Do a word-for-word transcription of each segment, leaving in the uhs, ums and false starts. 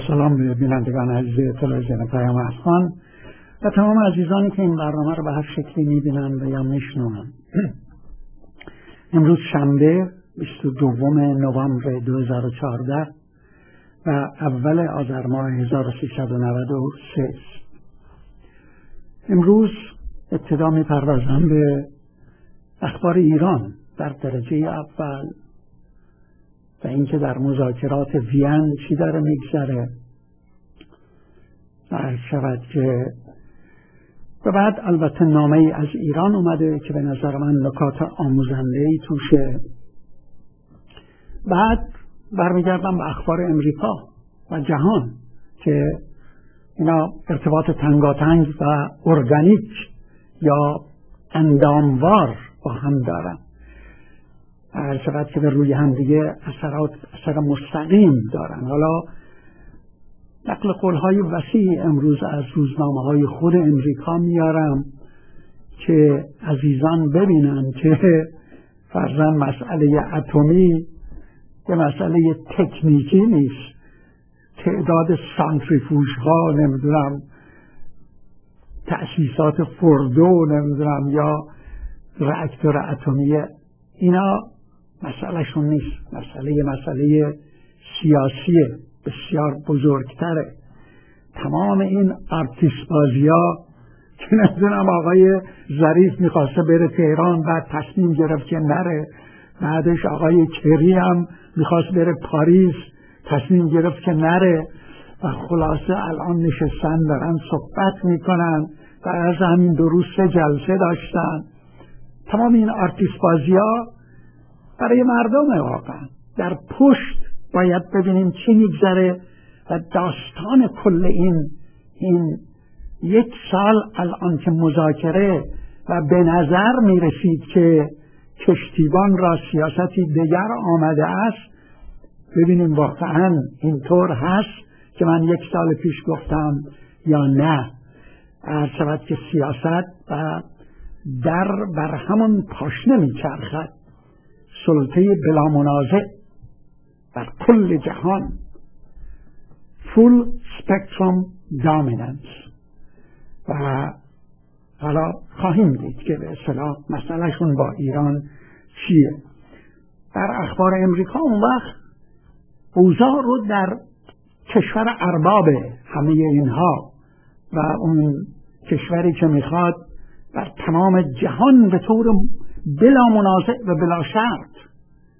سلام به بینندگان عزیز تلویزیون پیام افغان و تمام عزیزانی که این برنامه رو به هر شکلی میبینن و یا میشنون. امروز شنبه بیست و دوم نوامبر دو هزار و چهارده و اول آذر ماه هزار و سیصد و نود و سه. امروز ابتدا میپردازم به اخبار ایران در درجه اول و اینکه در مذاکرات وین چی داره میگذره و شود که و بعد البته نامه ای از ایران اومده که به نظر من نکات آموزنده ای توشه. بعد برمیگردم به اخبار امریکا و جهان که اینا ارتباط تنگاتنگ و ارگانیک یا انداموار با هم دارن، هر شود که به روی هم دیگه اثرات اثر مستقیم دارن. حالا نقل قول‌های وسیع امروز از روزنامه‌های خود امریکا میارم که عزیزان ببینن که فرضاً مسئله اتمی یه مسئله تکنیکی نیست. تعداد سانتریفوژها، نمیدونم تأسیسات فوردو، نمیدونم یا راکتور اتمی، اینا مسئله شون نیست. مسئله مسئله سیاسی بسیار بزرگتره. تمام این آرتیست بازی‌ها که نمیدونم آقای ظریف میخواسته بره تهران بعد تصمیم گرفت که نره، بعدش آقای کری هم میخواست بره پاریس تصمیم گرفت که نره و خلاصه الان نشستن دارن صحبت میکنن و از همین دو روز سه جلسه داشتن. تمام این آرتیست بازی‌ها برای مردم واقعا. در پشت باید ببینیم چی میگذره و داستان کل این این یک سال الان که مذاکره و به نظر میرسید که کشتیبان را سیاستی دیگر آمده است. ببینیم واقعا اینطور هست که من یک سال پیش گفتم یا نه. هر شود که سیاست و در بر همون پاشنه میچرخد، سلطه بلا منازع بر کل جهان، full spectrum dominance. و حالا خواهیم دید که به اصطلاح مسئلهشون با ایران چیه. در اخبار امریکا اون وقت اوضاع رو در کشور ارباب همه اینها و اون کشوری که میخواد در تمام جهان به طور بلا منازع و بلا شرط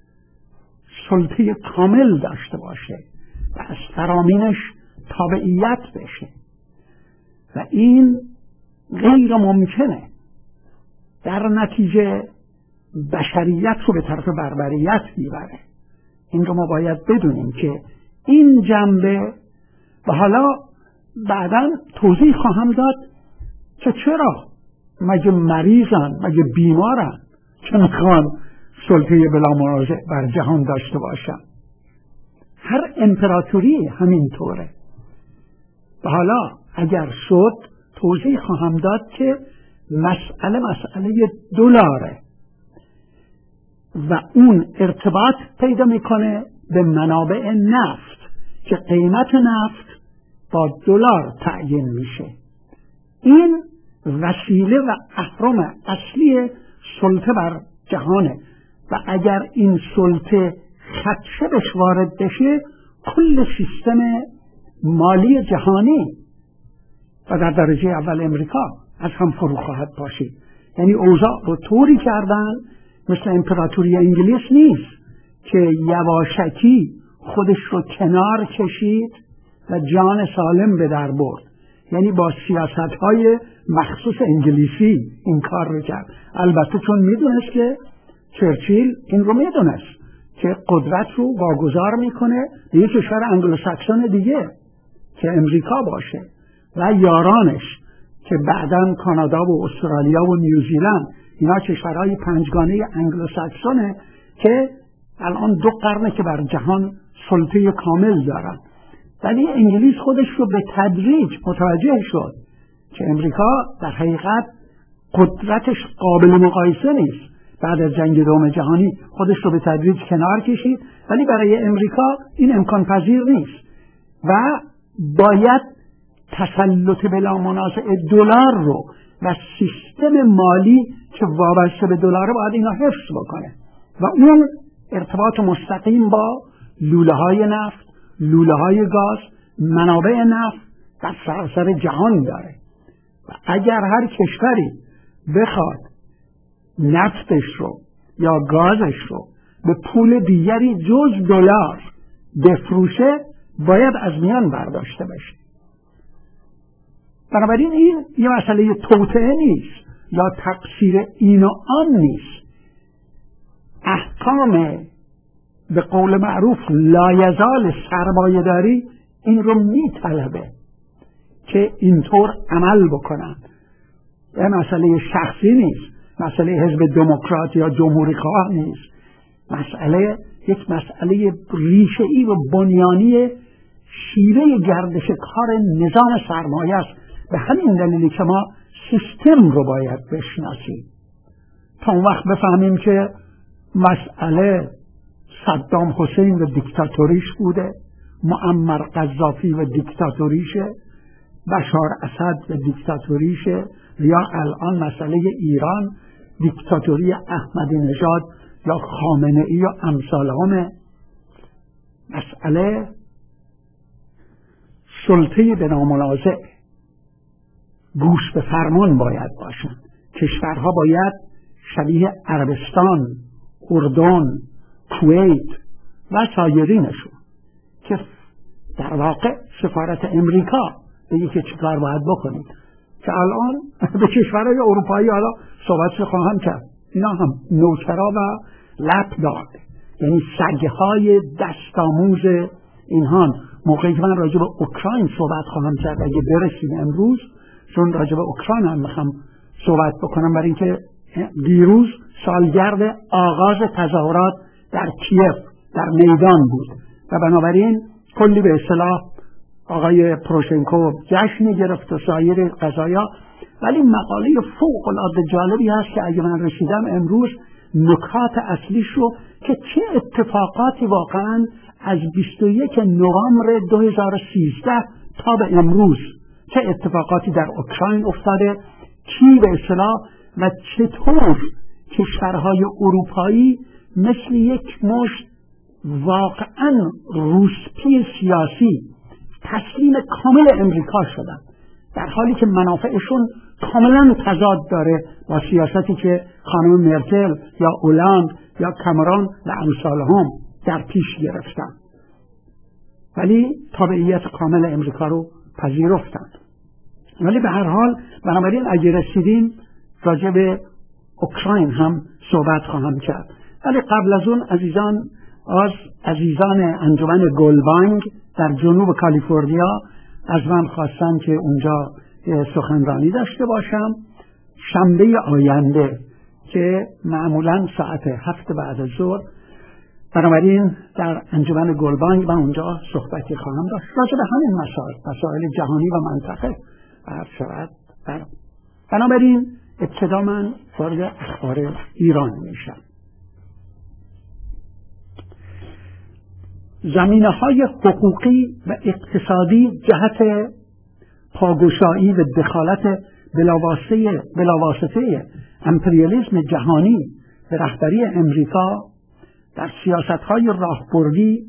سلطه کامل داشته باشه و از فرامینش تابعیت بشه و این غیر ممکنه. در نتیجه بشریت رو به طرف بربریت میبره. این رو ما باید بدونیم که این جنبه و حالا بعداً توضیح خواهم داد که چرا مگه مریضن، مگه بیمارن که میخوان سلطه بلا منازع بر جهان داشته باشن. هر امپراتوری همین طوره. و حالا اگر شد توضیح خواهم داد که مسئله مسئله دلاره و اون ارتباط پیدا میکنه به منابع نفت که قیمت نفت با دلار تعیین میشه. این وسیله و اهرم اصلی سلطه بر جهانه و اگر این سلطه خدشه بهش وارد بشه کل سیستم مالی جهانی و در درجه اول امریکا از هم فرو خواهد پاشید. یعنی اوضاع رو طوری کردن مثل امپراتوری انگلیس نیست که یواشکی خودش رو کنار کشید و جان سالم به در برد. یعنی با سیاست‌های مخصوص انگلیسی این کار رو کرد. البته چون میدونست که چرچیل این رو میدونست که قدرت رو واگذار میکنه به یک کشور انگلوساکسون دیگه که امریکا باشه و یارانش که بعداً کانادا و استرالیا و نیوزیلند، اینا کشورهای پنجگانه انگلوساکسونه که الان دو قرنه که بر جهان سلطه کامل دارن. ولی انگلیس خودش رو به تدریج متوجه شد که امریکا در حقیقت قدرتش قابل مقایسه نیست. بعد از جنگ دوم جهانی خودش رو به تدریج کنار کشید، ولی برای امریکا این امکان پذیر نیست و باید تسلط بلا منازع دلار رو و سیستم مالی که وابسته به دلار باید اینا حفظ بکنه و اون ارتباط مستقیم با لوله های نفت، لوله های گاز، منابع نفت در سراسر جهان داره و اگر هر کشوری بخواد نفتش رو یا گازش رو به پول دیگری جز دلار بفروشه باید از میان برداشته بشه. بنابراین این یه مسئله توطئه نیست یا تقصیر این و آن نیست. احکام به قول معروف لایزال سرمایه داری این رو میطلبه که اینطور عمل بکنن. یه مسئله شخصی نیست، مسئله حزب دموکرات یا جمهوری خواه نیست، مسئله یک مسئله ریشه‌ای و بنیانی شیوه گردش کار نظام سرمایه است. به همین دلیلی که ما سیستم رو باید بشناسیم تا اون وقت بفهمیم که مسئله صدام حسین و دیکتاتوریش بوده، معمر قذافی و دیکتاتوریشه، بشار اسد و دیکتاتوریشه، یا الان مسئله ایران دیکتاتوری احمدی نژاد یا خامنه ای یا امثال همه. مسئله سلطه به نامنازع گوش به فرمان باید باشن. کشورها باید شبیه عربستان، اردن، کویت و سایرینشون که در واقع سفارت امریکا بگه که چیکار باید بکنید، که الان به کشورهای اروپایی حالا صحبتش خواهم کرد، اینا هم نوکرا و لپ داد، یعنی سگهای دستاموز اینهان. موقعی که من راجع به اوکراین صحبت خواهم کرد اگه برسیم امروز، چون راجع به اوکراین هم میخوام صحبت بکنم، برای اینکه دیروز سالگرد آغاز تظاهرات در کیف در میدان بود و بنابراین کلی به اصطلاح آقای پروشنکو جشن گرفت و سایر قضایا. ولی مقاله فوق العاده جالبی هست که اگه من رسیدم امروز نکات اصلیش رو که چه اتفاقاتی واقعا از بیست و یک نوامبر دو هزار و سیزده تا به امروز چه اتفاقاتی در اوکراین افتاده، کی به اصطلاح و چطور کشورهای اروپایی مثل یک مشت واقعا روسپی سیاسی تسلیم کامل امریکا شدن، در حالی که منافعشون کاملا تضاد داره با سیاستی که خانم مرکل یا اولاند یا کامرون و امثالهم در پیش گرفتن، ولی تابعیت کامل امریکا رو پذیرفتن. ولی به هر حال بنابراین اگه رسیدیم راجع به اوکراین هم صحبت خواهم کرد. ولی قبل از اون عزیزان از عزیزان انجمن گلبانگ در جنوب کالیفرنیا از من خواستن که اونجا سخنرانی داشته باشم شنبه آینده که معمولا ساعت هفت بعد از ظهر. بنابراین در انجمن گلبانگ من اونجا صحبتی خواهم داشت راجع به همین مسائل مسائل جهانی و منطقه هر شود. بنابراین ابتدا من وارد اخبار ایران میشم. زمینه‌های حقوقی و اقتصادی جهت پاگشایی و دخالت بلاواسطه بلاواسطه امپریالیسم جهانی به رهبری امریکا در سیاست‌های راهبردی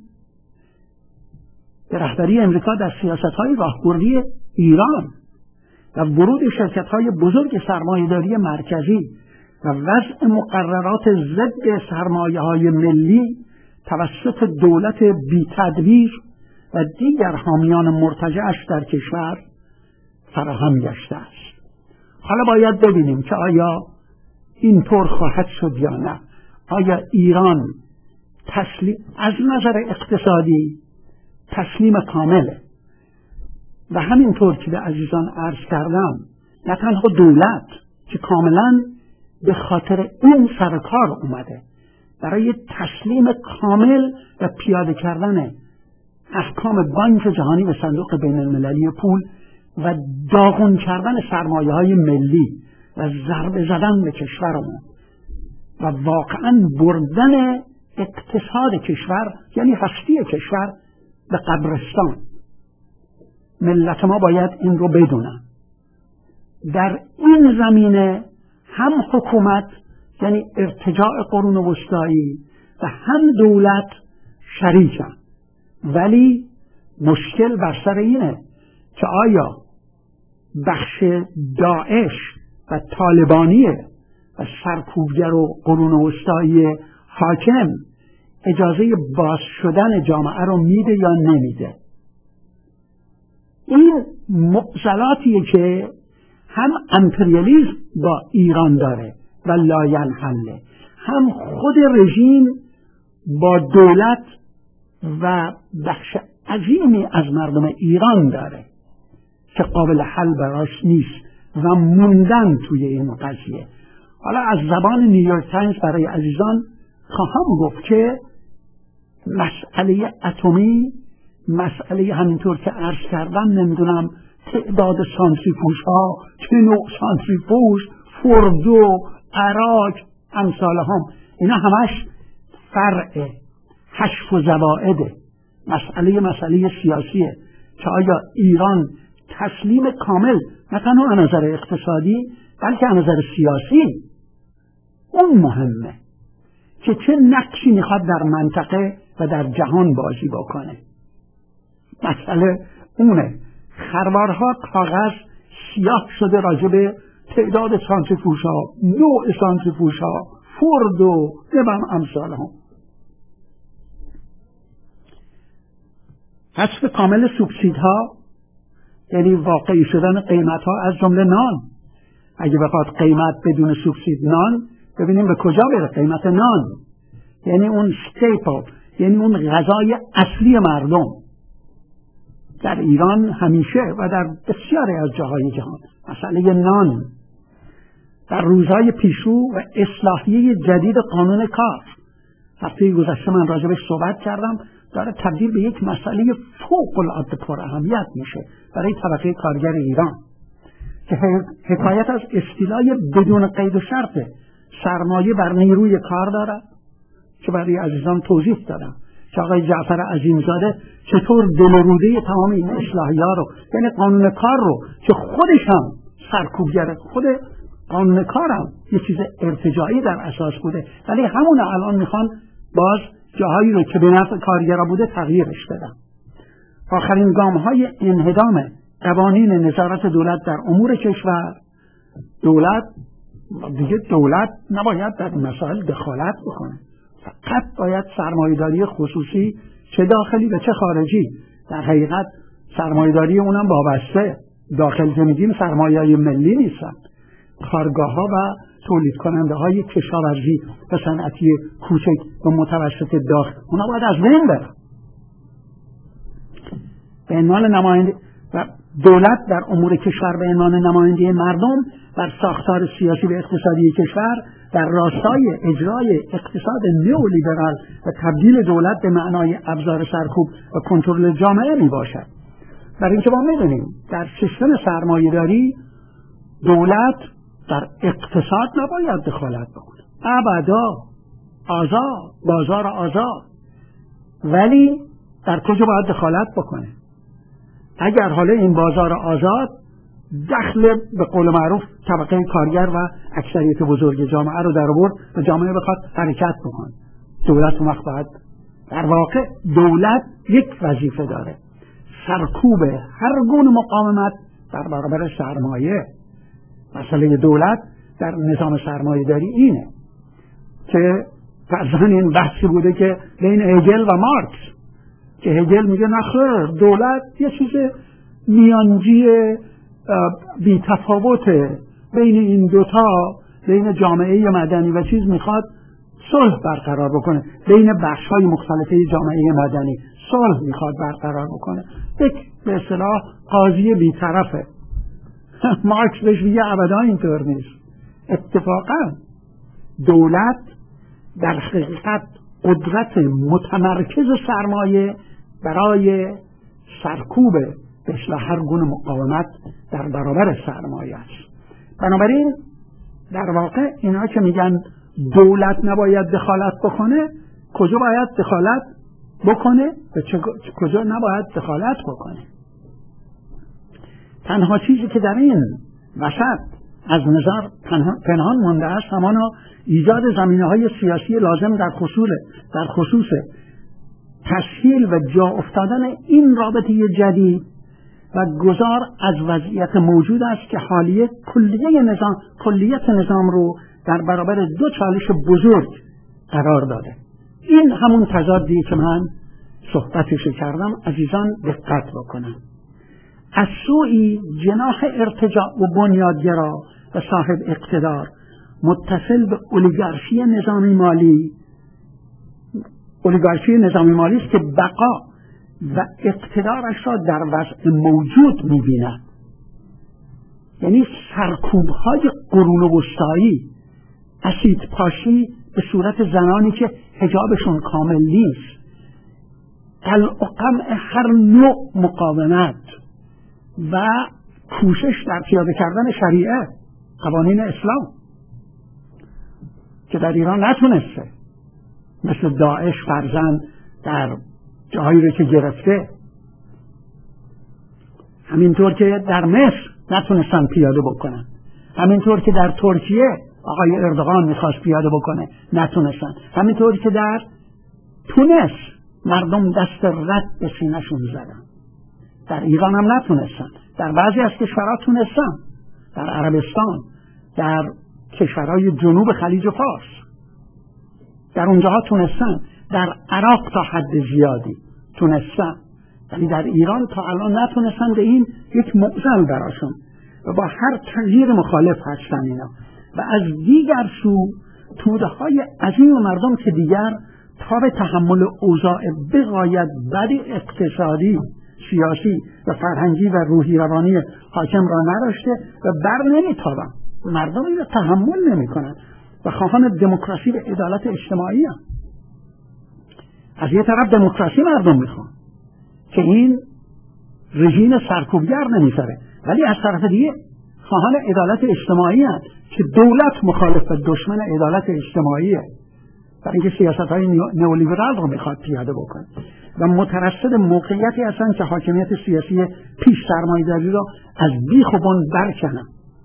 به رهبری امریکا در سیاست‌های راهبردی ایران و ورود شرکت‌های بزرگ سرمایه‌داری مرکزی و وضع مقررات ضد سرمایه‌های ملی توسط دولت بی‌تدبیر و دیگر حامیان مرتجعش در کشور فراهم گشته است. حالا باید ببینیم که آیا اینطور خواهد شد یا نه. آیا ایران تسلیم از نظر اقتصادی تسلیم کامله و همینطور که به عزیزان عرض کردم نه تنها دولت که کاملا به خاطر این سر کار اومده برای تسلیم کامل و پیاده کردن احکام بانک جهانی و صندوق بین المللی پول و داغون کردن سرمایه های ملی و ضربه زدن به کشورمون و واقعا بردن اقتصاد کشور یعنی هستی کشور به قبرستان. ملت ما باید این رو بدونن. در این زمینه هم حکومت یعنی ارتجاع قرون وسطایی و هم دولت شریکن، ولی مشکل بر سر اینه که آیا بخش داعش و طالبانیه و سرکوبگر و قرون وسطایی حاکم اجازه باز شدن جامعه رو میده یا نمیده. این معضلاتیه که هم امپریالیسم با ایران داره و لاینحله، هم خود رژیم با دولت و بخش عظیمی از مردم ایران داره که قابل حل براش نیست و موندن توی این قضیه. حالا از زبان نیویورک تایمز برای عزیزان خواهم گفت که مسئله اتمی، مسئله همینطور که عرض کردم، نمیدونم تعداد سانتریفوژ ها، چه نوع سانتریفوژ، فردو، عراق، امثال هم، اینا همش فرع حشف و زوائده. مسئله مسئله سیاسیه که آیا ایران تسلیم کامل نه تنها از نظر اقتصادی بلکه از نظر سیاسی اون مهمه که چه نقشی میخواد در منطقه و در جهان بازی بکنه. مسئله اونه. خروارها کاغذ سیاه شده راجع به تعداد سانتریفوژ ها، نوع سانتریفوژ ها، فرد و نبم امثال هم. حذف کامل سوبسیدها یعنی واقعی شدن قیمت ها از جمله نان. اگه بخواد قیمت بدون سوبسید نان، ببینیم به کجا بره قیمت نان، یعنی اون استیپل، یعنی اون غذای اصلی مردم در ایران همیشه و در بسیاری از جاهای جهان مسئله نان. در روزهای پیشرو و اصلاحیه جدید قانون کار، هفته گذشته من راجع بهش صحبت کردم، داره تبدیل به یک مسئله فوق العاده پر اهمیت میشه برای طبقه کارگر ایران که حکایت از اصطلاح بدون قید و شرط سرمایه بر نیروی کار دارد که برای عزیزان توضیح دادم که آقای جعفر عظیمزاده چطور دلروده تمام این اصلاحی‌ها رو، یعنی قانون کار رو که خودش هم سرکوبگره، خود قانون کار هم یه چیز ارتجاعی در اساس بوده، ولی همون الان میخوان باز جاهایی رو که به نفع کارگرها بوده تغییرش بدن. آخرین گام‌های انهدام قوانین نظارت دولت در امور کشور، دولت دیگه دولت نباید در مسائل دخالت بکنه، فقط باید سرمایه‌داری خصوصی چه داخلی و چه خارجی، در حقیقت سرمایه‌داری اونم وابسته، داخل که میگیم سرمایه‌های ملی نیستن، کارگاه‌ها و تولید کننده های کشاورزی و صنعتی کوچک و متوسط داخل، اونا باید از بین برن. به عنوان نماینده و دولت در امور کشور به عنوان نماینده مردم بر ساختار سیاسی و اقتصادی کشور در راستای اجرای اقتصاد نئولیبرال و تبدیل دولت به معنای ابزار سرکوب و کنترل جامعه می باشد. برای اینکه ما می‌دونیم در سیستم سرمایه‌داری دولت در اقتصاد نباید دخالت بکنه، ابدا، آزاد، بازار آزاد، ولی در کجا باید دخالت بکنه؟ اگر حالا این بازار آزاد دخل به قول معروف طبقه کارگر و اکثریت بزرگ جامعه رو در آورد و جامعه بخواد حرکت بکنه، دولت اون وقت باید، در واقع دولت یک وظیفه داره، سرکوب هر گونه مقاومت در برابر سرمایه. مسئله دولت در نظام سرمایه داری اینه که فرضاً این بحثی بوده که بین هگل و مارکس، که هگل میگه نخیر دولت یه چیز میانجی بی تفاوته بین این دوتا، بین جامعه مدنی و چیز میخواد صلح برقرار بکنه، بین بخش‌های مختلفه جامعه مدنی صلح میخواد برقرار بکنه، یک به اصطلاح قاضی بی‌طرفه. مارکس بهش میگه ابدا اینطور نیست. اتفاقا دولت در حقیقت قدرت متمرکز سرمایه برای سرکوب به اصلاح هر گونه مقاومت در برابر سرمایه است. بنابراین در واقع اینا که میگن دولت نباید دخالت بکنه، کجا باید دخالت بکنه و کجا نباید دخالت بکنه؟ تنها چیزی که در این وسط از نظر پنهان مانده است همانا ایجاد زمینه‌های سیاسی لازم در خصوص در خصوص تسهیل و جا افتادن این رابطه جدید و گذار از وضعیت موجود است که حالیه کلیه نظام کلیت نظام رو در برابر دو چالش بزرگ قرار داده. این همون تضادی که من صحبتش کردم، عزیزان دقت بکنن. از سوی جناح ارتجاع و بنیادگرا و صاحب اقتدار متصل به اولیگارشی نظامی مالی اولیگارشی نظامی مالی است که بقا و اقتدارش را در وضع موجود می‌بیند. یعنی سرکوب‌های قرون وسطایی، اسید پاشی به صورت زنانی که حجابشون کامل نیست، قلع و قمع هر نوع مقاومت و کوشش در پیاده کردن شریعه، قوانین اسلام که در ایران نتونسته، مثل داعش فرزند در جایی رو که گرفته، همینطور که در مصر نتونستن پیاده بکنن، همینطور که در ترکیه آقای اردوغان میخواست پیاده بکنه نتونستن، همینطور که در تونس مردم دست رد به سینه‌شون زدن، در ایران هم نتونستن. در بعضی از کشورها تونستن، در عربستان، در کشورهای جنوب خلیج فارس، در اونجاها تونستن، در عراق تا حد زیادی تونستن، ولی در ایران تا الان نتونستن. به این یک معضل براشون و با هر تغییر مخالف هستن اینا. و از دیگر سو توده های عظیم مردم که دیگر تاب تحمل اوضاع بغایت بدی اقتصادی، سیاسی و فرهنگی و روحی روانی حاکم را نداشته و بر نمیتابن، مردم این را تحمل نمی کنن و خواهان دموکراسی و عدالت اجتماعی هم. از یه طرف دموکراسی مردم میخوان که این رژیم سرکوبگر نمیذاره، ولی از طرف دیگه خواهان عدالت اجتماعی هم که دولت مخالف و دشمن عدالت اجتماعیه، برای اینکه سیاست‌های نئولیبرال رو میخواد پیاده بکنه و مترصد موقعیتی هستن که حاکمیت سیاسی پیش سرمایه‌داری رو از بیخ و بن برکنن.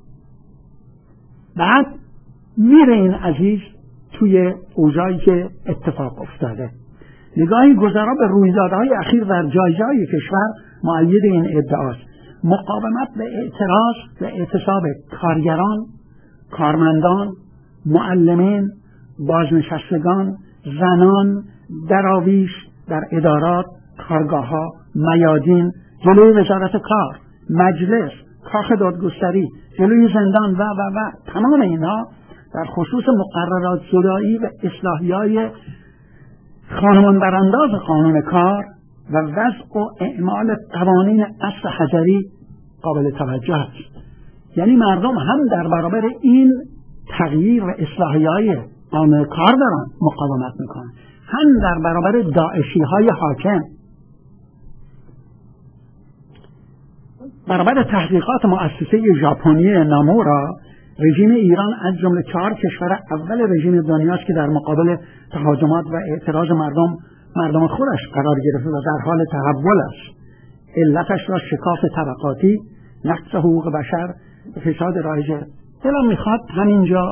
بعد میره این عزیز توی اوضاعی که اتفاق افتاده. نگاهی گذرا به رویدادهای اخیر در جایجای کشور مؤید این ادعاست. مقاومت به اعتراض و اعتصاب کارگران، کارمندان، معلمین، بازنشستگان، زنان، دراویش در ادارات، کارگاه‌ها، میادین، جلوی وزارت کار، مجلس، کاخ دادگستری، جلوی زندان و و و تمام اینا در خصوص مقررات زدایی و اصلاحی‌های خانمان برانداز قانون کار و وضع و اعمال قوانین اصل حجری قابل توجه است. یعنی مردم هم در برابر این تغییر و اصلاحی‌های قانون کار دارن مقاومت میکنن، هم در برابر داعشی‌های حاکم. برابر تحقیقات مؤسسه ژاپنی نامورا، رژیم ایران از جمله چهار کشور اول رژیم دنیاست که در مقابل تهاجمات و اعتراض مردم مردم خودش قرار گرفته و در حال تحول است. علتش را شکاف طبقاتی، نقض حقوق بشر، فساد رایج. دلم میخواد همینجا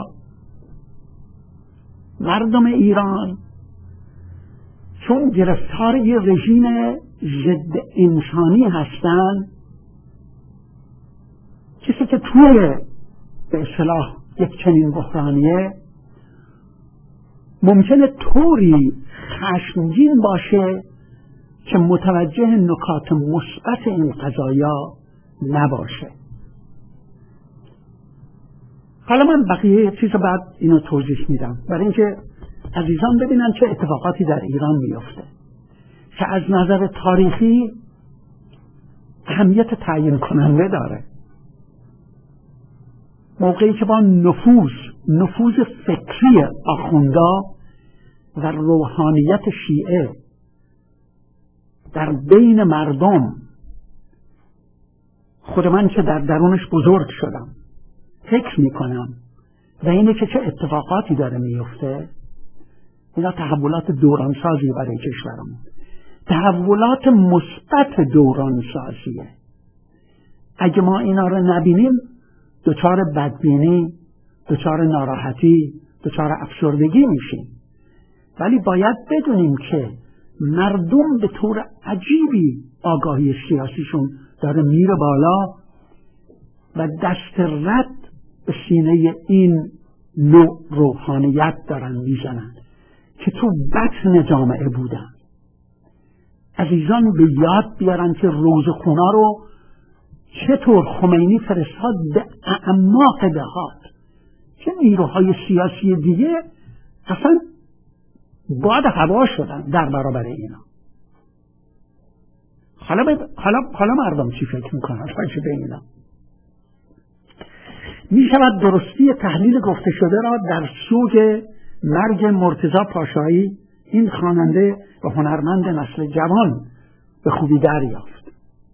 مردم ایران چون گرفتار یه رژیم ضد انسانی هستن، کسی که توی به اصطلاح یک چنین بحرانیه ممکنه طوری خشمگین باشه که متوجه نکات مثبت این قضایا نباشه. حالا من بقیه چیز بعد اینو توضیح میدم برای اینکه عزیزان ببینن چه اتفاقاتی در ایران میفته که از نظر تاریخی اهمیت تعیین کننده داره. موقعی که با نفوذ نفوذ فکری آخوندا و روحانیت شیعه در بین مردم، خود من که در درونش بزرگ شدم فکر میکنم و اینه که چه اتفاقاتی داره میفته. اینا تحولات دورانسازی برای کشورمون، تحولات مثبت دورانسازیه. اگه ما اینا رو نبینیم دچار بدبینی، دچار ناراحتی، دچار افسردگی میشیم. ولی باید بدونیم که مردم به طور عجیبی آگاهی سیاسیشون داره میره بالا و دست رد به سینه این نوع روحانیت دارن میزنن که تو بطن جامعه بودن. عزیزان به یاد بیارن که روزخونا رو چطور خمینی فرستاد به اعماق دهات که نیروهای سیاسی دیگه اصلا باد هوا شدن در برابر اینا. حالا, ب... حالا... حالا مردم چی فکر میکنن راجع به اینا؟ می شود درستی تحلیل گفته شده را در سوگ مرگ مرتضی پاشایی، این خواننده و هنرمند نسل جوان، به خوبی دریافت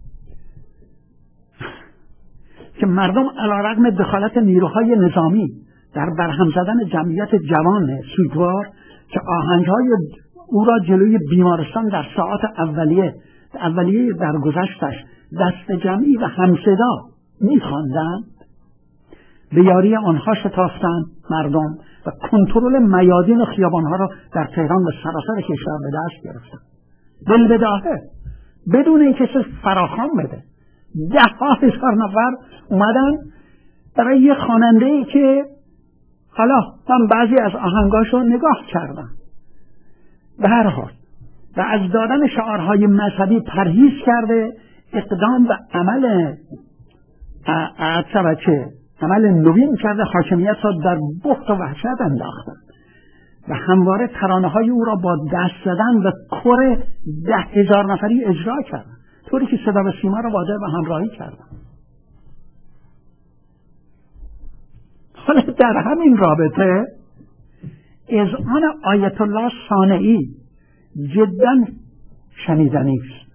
که مردم علیرغم دخالت نیروهای نظامی در برهم زدن جمعیت جوان سوگوار که آهنگهای او را جلوی بیمارستان در ساعات اولیه اولیه درگذشتش دست جمعی و همصدا می‌خواندند، به یاری آنها شتافتند مردم و کنترل میادین و خیابانها را در تهران و سراسر کشور به دست گرفتند. بالبداهه بدون اینکه کسی فراخوان بده ده ها هزار نفر اومدن برای یه خواننده‌ای که حالا من بعضی از آهنگاشو نگاه کردم به هر حال و از دادن شعارهای مذهبی پرهیز کرده، اقدام و عمل عصبچه عمل نوین کرده، حاکمیت را در بخت و وحشت انداختن و همواره ترانه‌های او را با دست زدن و کور ده هزار نفری اجرا کردن، طوری که صدا و سیما را واجد و همراهی کردن. حالا در همین رابطه اذعان آیت الله صانعی جدا شنیدنی است.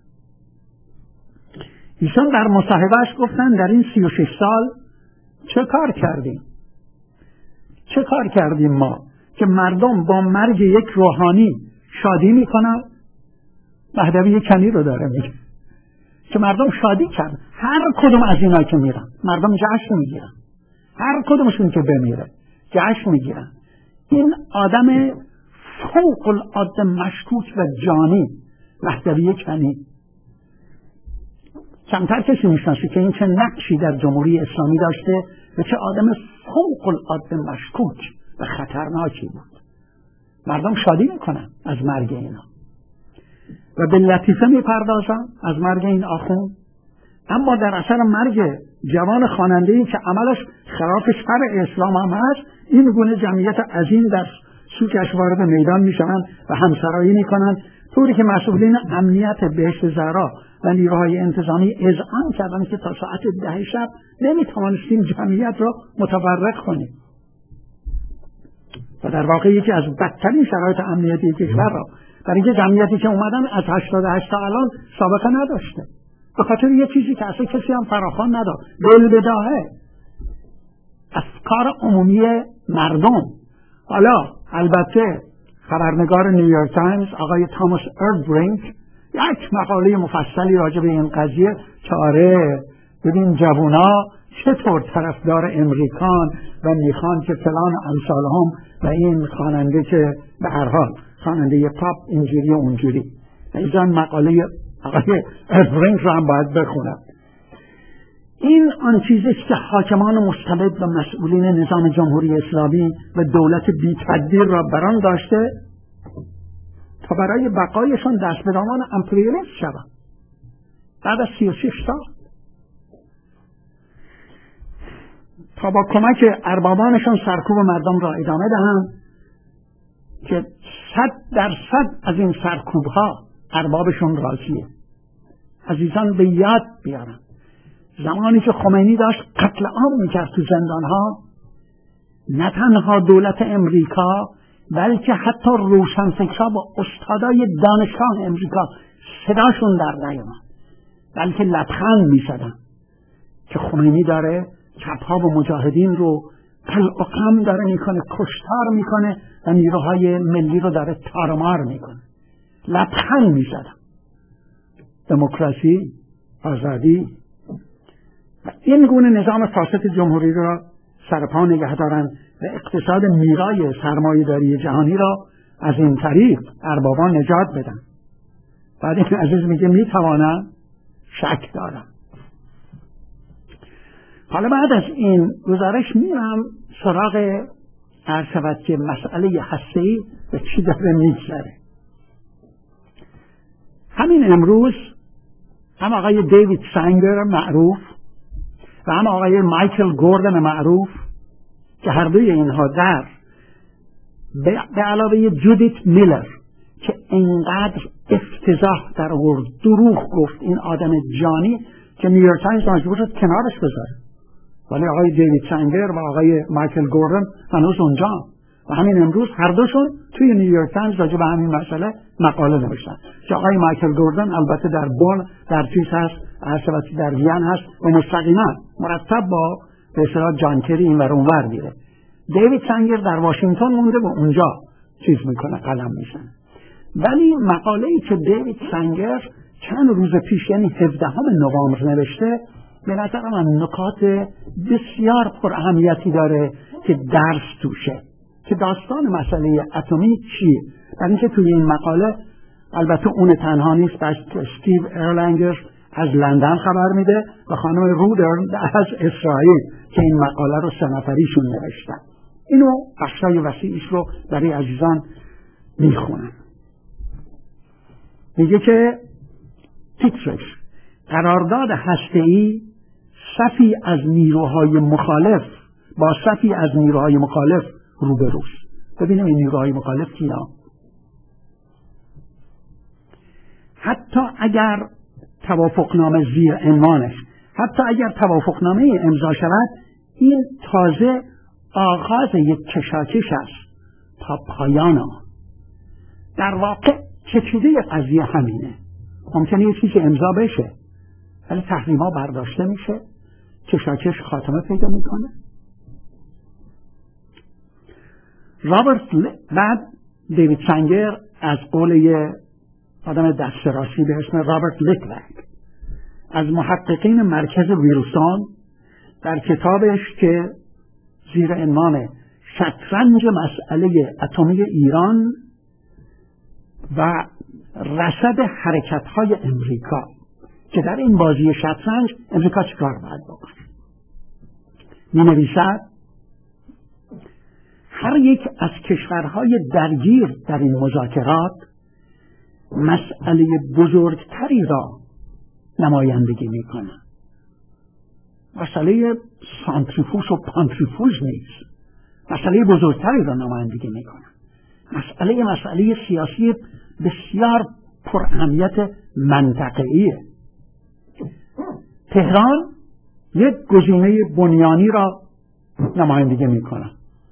ایشان در مصاحبهش گفتن در این سی و شش سال چه کار کردیم؟ چه کار کردیم ما که مردم با مرگ یک روحانی شادی میکنن؟ مهدوی کنی رو داره میگه که مردم شادی کردن. هر کدوم از اینا که میرن مردم جشن میگیرن، هر کدومشون که بمیره جشن میگیرن. این آدم فوق العاده مشکوک و جانی مهدوی کنی، کمتر کسی میشناسه که این چه نقشی در جمهوری اسلامی داشته و چه آدم فوق العاده مشکوک و خطرناکی بود. مردم شادی میکنن از مرگ اینا و به لطیفه میپردازن از مرگ این آخوند، اما در اثر مرگ جوان خواننده‌ای که عملش خلاف شرع اسلام هم هست، این گونه جمعیت عظیم در سوگش وارد میدان میشوند و همسرایی میکنند، طوری که مسئولین امنیت بهشت زهرا و نیروهای انتظامی اذعان کردند که تا ساعت ده شب نمیتوانستیم جمعیت را متفرق کنیم و در واقع یکی از بدترین شرایط امنیتی کشور را برای اینکه جمعیتی که اومدن از هشتاد و هشت تا الان سابقه نداشته، به خاطر یه چیزی که اصلا کسی هم فراخوان نداد، بالبداهه افکار عمومی مردم. حالا البته خبرنگار نیویورک تایمز آقای تاماس اردبرینک یک مقاله مفصلی راجع به این قضیه که آره ببین جوونا چطور طرفدار امریکان و میخوان که فلان امثال هم و این خواننده که به هر حال خواننده پاپ اینجوری و اونجوری. ایزان مقاله آقای اردبرینک رو هم باید بخونم. این آن چیزیست که حاکمان مستبد و مسئولین نظام جمهوری اسلامی و دولت بی‌تدبیر را بران داشته تا برای بقایشان دست به دامان امپریالیسم شوند. بعد از سی و شش سال تا با کمک اربابانشان سرکوب مردم را ادامه دهند که صد درصد از این سرکوب ها اربابشون راضیه. عزیزان به یاد بیارن زمانی که خمینی داشت قتل عام میکرد تو زندانها، نه تنها دولت امریکا بلکه حتی روشنفکرها با استادای دانشگاه امریکا صداشون در نیامد، بلکه لبخند میزدن که خمینی داره چپها و مجاهدین رو قلع و قم داره میکنه، کشتار میکنه و نیروهای ملی رو داره تارمار میکنه. لبخند میزدن. دموکراسی، آزادی، این گونه نظام فاسد جمهوری را سرپا نگه دارند و اقتصاد میرای سرمایه‌داری جهانی را از این طریق اربابان نجات بدن. بعد این عزیز میگه میتوانم، شک دارم. حالا بعد از این گزارش میرم سراغ عرض شود که مسئله هسته‌ای به چی داره میگذره. همین امروز هم آقای دیوید سنگر معروف و هم آقای مایکل گوردن معروف که هر دوی اینها در به علاوه جودیت میلر که اینقدر افتضاح در آورد، دروغ گفت، این آدم جانی که نیویورک تایمز مجبور شد کنارش بذاره، ولی آقای دیوید سنگر و آقای مایکل گوردن هنوز اونجا و همین امروز هر دوشون توی نیویورک تایمز راجع به همین مسئله مقاله نوشتن که آقای مایکل گوردن البته در بن در چیز هست، عرض در وین هست و مستقیما مرتب با به اصطلاح جان کری این ور اون ور میره. دیوید سنگر در واشنگتن مونده و اونجا چیز میکنه، قلم میزنه. ولی مقاله‌ای که دیوید سنگر چند روز پیش یعنی هفدهم نوامبر نوشته به نظر من نکات بسیار پر اهمیتی داره که درس توشه، که داستان مسئله اتمی چیه. در اینکه توی این مقاله البته اون تنها نیست، استیو ایرلنگر از لندن خبر میده و خانم رودرن از اسرائیل که این مقاله رو سه نفریشون نوشتن. اینو بخشای وسیعش رو برای عزیزان میخونم. میگه که تیترش قرارداد هسته‌ای صفی از نیروهای مخالف با صفی از نیروهای مخالف روبروست. ببینیم این نیروهای مخالف کینا؟ حتی اگر توافقنامه زیر عنوانش حتی اگر توافقنامه امضا شود، این تازه آغاز یک کشاکش است تا پایان آن. در واقع چکیده قضیه همینه. ممکنه یه چیزی امضا بشه ولی تحریم‌ها برداشته میشه، کشاکش خاتمه پیدا میکنه. رابرت ل... بعد دیوید سنگر از قول یه آدم دست راستی به اسم رابرت لیکلک از محققین مرکز ویلسون در کتابش که زیر عنوان شطرنج مسئله اتمی ایران و رصد حرکت‌های امریکا، که در این بازی شطرنج امریکا چیکار باید بکنه، می‌نویسد هر یک از کشورهای درگیر در این مذاکرات مسئله بزرگتری را نمایندگی میکنه. مسئله سانتریفوژ و پانتریفوژ نیست، مسئله بزرگتری را نمایندگی میکنه. مسئله مسئله سیاسی بسیار پر اهمیت منطقه‌ایه. تهران یک گزینه بنیانی را نمایندگی میکنه.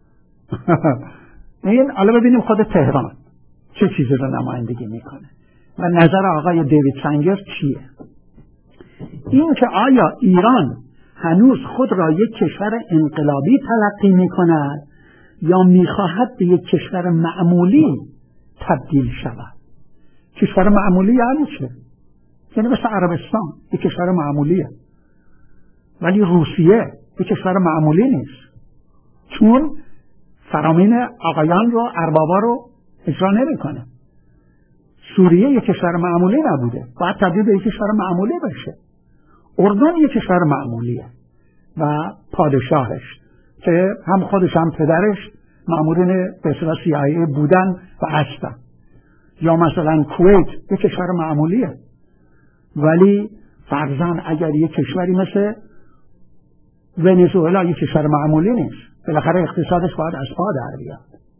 این حالا ببینیم خود تهران چه چیزی را نمایندگی میکنه و نظر آقای دیوید سنگر چیه. این که آیا ایران هنوز خود را یک کشور انقلابی تلقی میکند یا میخواهد به یک کشور معمولی تبدیل شود. کشور معمولی یعنی چه؟ یعنی مثل عربستان یک کشور معمولیه، ولی روسیه یک کشور معمولی نیست، چون فرامین آقایان رو اربابا رو اجرا نمیکنه. سوریه یک کشور معمولی نبوده، باید تبدیل به یک کشور معمولی بشه. اردن یک کشور معمولیه و پادشاهش که هم خودش هم پدرش مأمورین به اصطلاح سی آی ای بودن و هستن. یا مثلا کویت یک کشور معمولیه، ولی فرضاً اگر یک کشوری مثل ونزوئلا یک کشور معمولی نیست، بالاخره اقتصادش باید از پا در بیاد.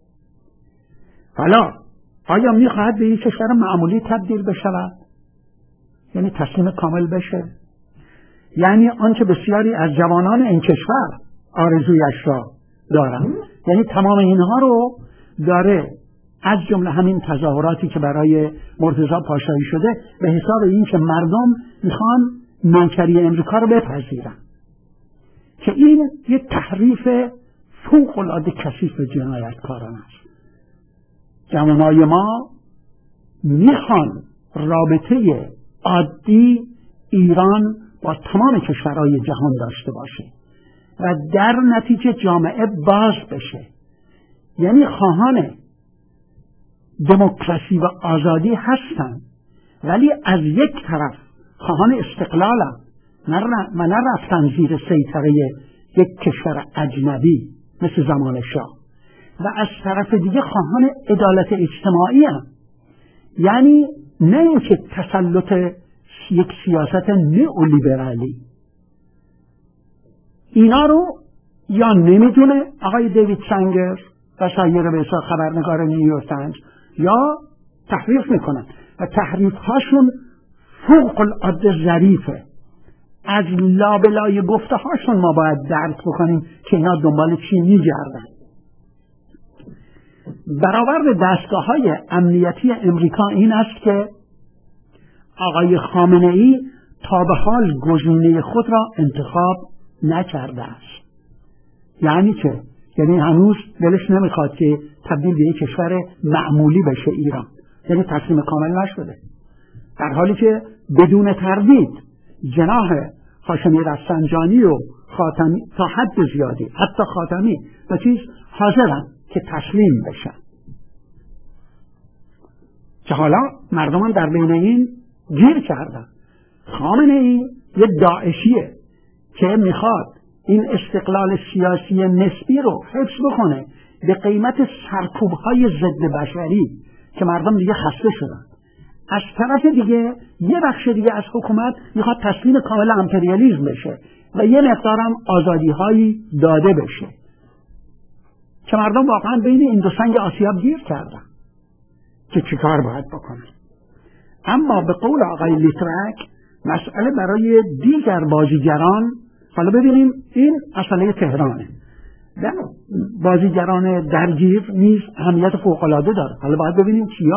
حالا آیا میخواهد به یک کشور معمولی تبدیل بشود؟ یعنی تسلیم کامل بشه؟ یعنی آنچه بسیاری از جوانان این کشور آرزویش را دارن، یعنی تمام اینها رو داره، از جمله همین تظاهراتی که برای مرتضی پاشایی شده، به حساب این که مردم میخوان نوکری امریکا رو بپذیرن، که این یه تحریف فوق العاده کثیف جنایتکارانه است. جوانای ما میخوان رابطه عادی ایران با تمام کشورهای جهان داشته باشه و در نتیجه جامعه باز بشه. یعنی خواهان دموکراسی و آزادی هستن، ولی از یک طرف خواهان استقلالن و نه رفتن زیر سیطره یک کشور اجنبی مثل زمان شاه، و از طرف دیگه خواهان عدالت اجتماعی هم. یعنی نه اینکه تسلط یک سیاست نئولیبرالی. اینا رو یا نمیدونه آقای دیوید سنگر و سایر به حساب خبرنگار نیویورک تایمز، یا تحریف میکنن و تحریف هاشون فوق العاده ظریفه. از لابلای گفته هاشون ما باید درک بکنیم که اینا دنبال چی میگردن. برآورد دستگاه های امنیتی امریکا این است که آقای خامنه ای تا به حال گزینه خود را انتخاب نکرده است. یعنی چه؟ یعنی هنوز دلش نمیخواد که تبدیل به یک کشور معمولی بشه ایران، یعنی تسلیم کامل نشده، در حالی که بدون تردید جناح هاشمی رفسنجانی و خاتمی تا حد زیادی، حتی خاتمی و چیز حاضرن که تسلیم بشن، که حالا مردمان در بین این گیر کردن. خامنه ای یه داعشیه که میخواد این استقلال سیاسی نسبی رو حفظ بکنه به قیمت سرکوب‌های ضد بشری که مردم دیگه خسته شدن. از طرف دیگه یه بخش دیگه از حکومت میخواد تسلیم کامل امپریالیسم بشه و یه مقدارم آزادی‌هایی داده بشه، که مردم واقعا بین این دو سنگ آسیاب گیر کردن که چیکار باید بکنن. اما به قول آقای لیترک مسئله برای دیگر بازیگران، حالا ببینیم این مسئله تهرانه، بازیگران درگیر نیز اهمیت فوق‌العاده داره. حالا باید ببینیم کیا؟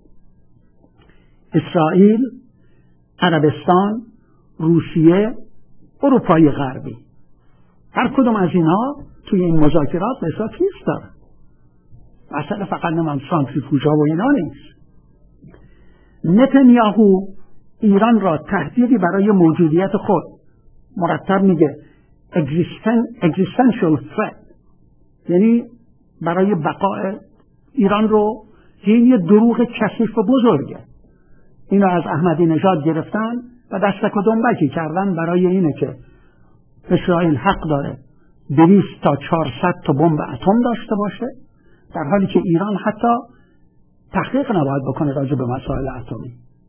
اسرائیل، عربستان، روسیه، اروپای غربی. هر کدوم از اینها توی این مذاکرات به حساب چیز داره. مسئله فقط نمان سانتریفوژها و اینا نیست. نتانیاهو ایران را تهدیدی برای موجودیت خود، مرتب میگه existential threat، یعنی برای بقای ایران رو، این یه دروغ کثیف و بزرگه. اینو از احمدی نژاد گرفتن و دستک و دنبکی کردن برای اینه که اسرائیل حق داره دویست تا چهارصد تا بمب اتم داشته باشه، در حالی که ایران حتی تحقیق نباید بکنه راجع به مسائل اتمی.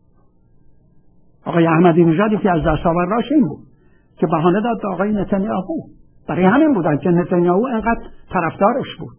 آقای احمدی نژادی که از دستاورداش این بود که بهانه داد به آقای نتانیاهو. برای همین بودن که نتانیاهو انقدر طرفدارش بود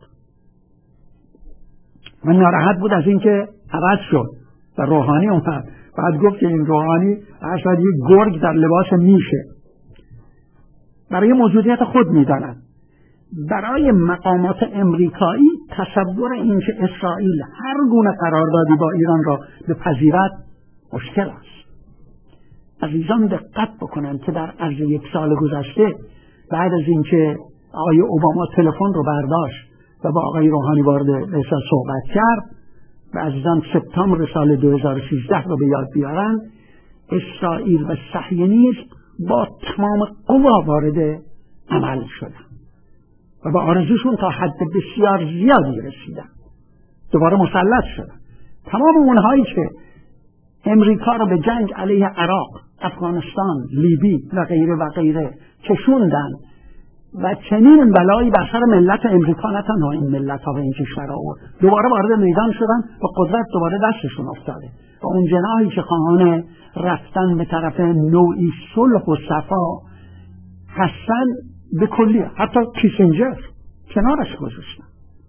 و ناراحت بود از اینکه عوض شد و روحانی اومد. بعد گفت که این روحانی اصلا یک گرگ در لباس میشه. برای موجودیت خود میدانن. برای مقامات امریکایی تصور این که اسرائیل هر گونه قراردادی با ایران را بپذیرد مشکل است. عزیزان دقت بکنن که در عرض یک سال گذشته بعد از اینکه آقای اوباما تلفن رو برداشت و با آقای روحانی وارد رسال صحبت کرد و عزیزان سپتامبر سال دو هزار و سیزده رو به یاد بیارن، اسرائیل و صهیونیسم با تمام قوا وارد عمل شدن و با آرزوشون تا حد بسیار زیادی رسیدن، دوباره مسلط شدن. تمام اونهایی که امریکا رو به جنگ علیه عراق، افغانستان، لیبی و غیره و غیره کشوندن و چنین بلایی بر سر ملت امریکا، نه تنها این ملت ها و این کشورها، دوباره وارد میدان شدن و قدرت دوباره دستشون افتاده و اون جناحی که خواهان رفتن به طرف نوعی صلح و صفا هستن به کلی، حتی کیسینجر کنارش گذاشتن.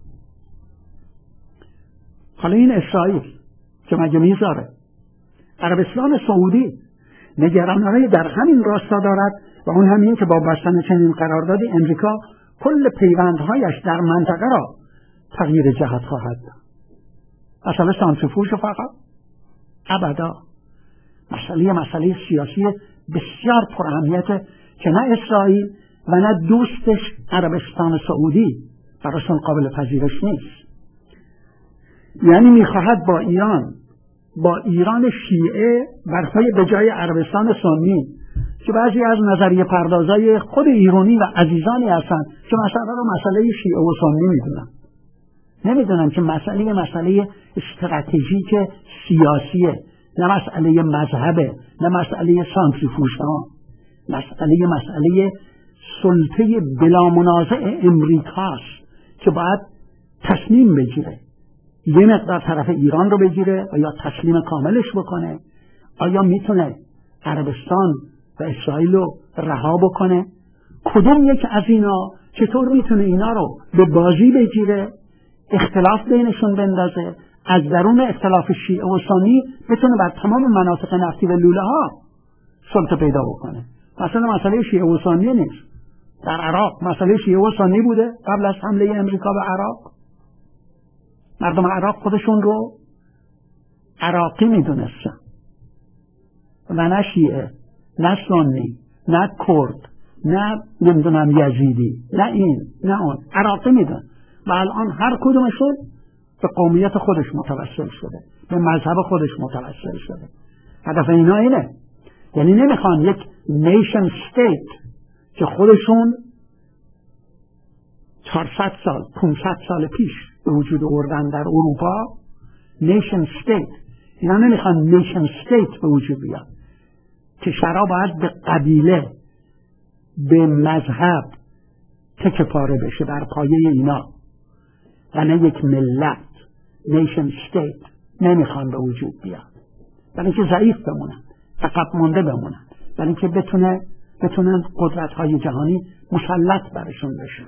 حالا این اسرائیل که مگه میذاره؟ عربستان سعودی نگرانی‌های در همین راستا دارد و اون همین که با بستن چنین قراردادی امریکا کل پیوندهایش در منطقه را تغییر جهت خواهد داد. مسئله سانتریفوژ فقط؟ ابدا. مسئله مسئله سیاسی بسیار پراهمیت که نه اسرائیل و نه دوستش عربستان سعودی براشون قابل پذیرش نیست. یعنی میخواهد با ایران با ایران شیعه برای به جای عربستان سنی که بعضی از نظریه پردازای خود ایرانی و عزیزانی هستن که مسئله رو مسئله شیعه و سنی میدونن، نمیدونن که مسئله مسئله استراتژیک سیاسیه، نه مسئله مذهبه، نه مسئله سانتریفوژها، مسئله مسئله سلطه بلا منازع امریکاست که باید تصمیم بگیره، یه مقدار طرف ایران رو بگیره، آیا تسلیم کاملش بکنه، آیا میتونه عربستان و اسرائیل رو رها بکنه، کدوم یک از اینا چطور میتونه اینا رو به بازی بگیره، اختلاف بینشون بندازه، از درون اختلاف شیعه و سنی بتونه بر تمام مناطق نفتی و لوله ها سلطه پیدا بکنه. مثلا مسئله شیعه و سنی نیست. در عراق مسئله شیعه و سنی بوده قبل از حمله امریکا به عراق. مردم عراق خودشون رو عراقی میدونستن و نه شیعه، نه سنی، نه کرد، نه نمیدونم یزیدی، نه این نه اون، عراقی میدون و الان هر کدومشون به قومیت خودش متوسل شده، به مذهب خودش متوسل شده. هدف اینا اینه، یعنی نمیخوان یک نیشن استیت که خودشون چهارصد سال پانصد سال پیش به وجود آوردن در اروپا، نیشن استیت، اینا نمیخوان نیشن استیت به وجود بیاد. کشورها باید به قبیله، به مذهب تکه پاره بشه بر پایه اینا و نه یک ملت. نیشن استیت نمیخوان به وجود بیاد برای اینکه ضعیف بمونن، فقط مونده بمونن، برای اینکه بتونه بتونن قدرت‌های جهانی مسلط برشون بشن.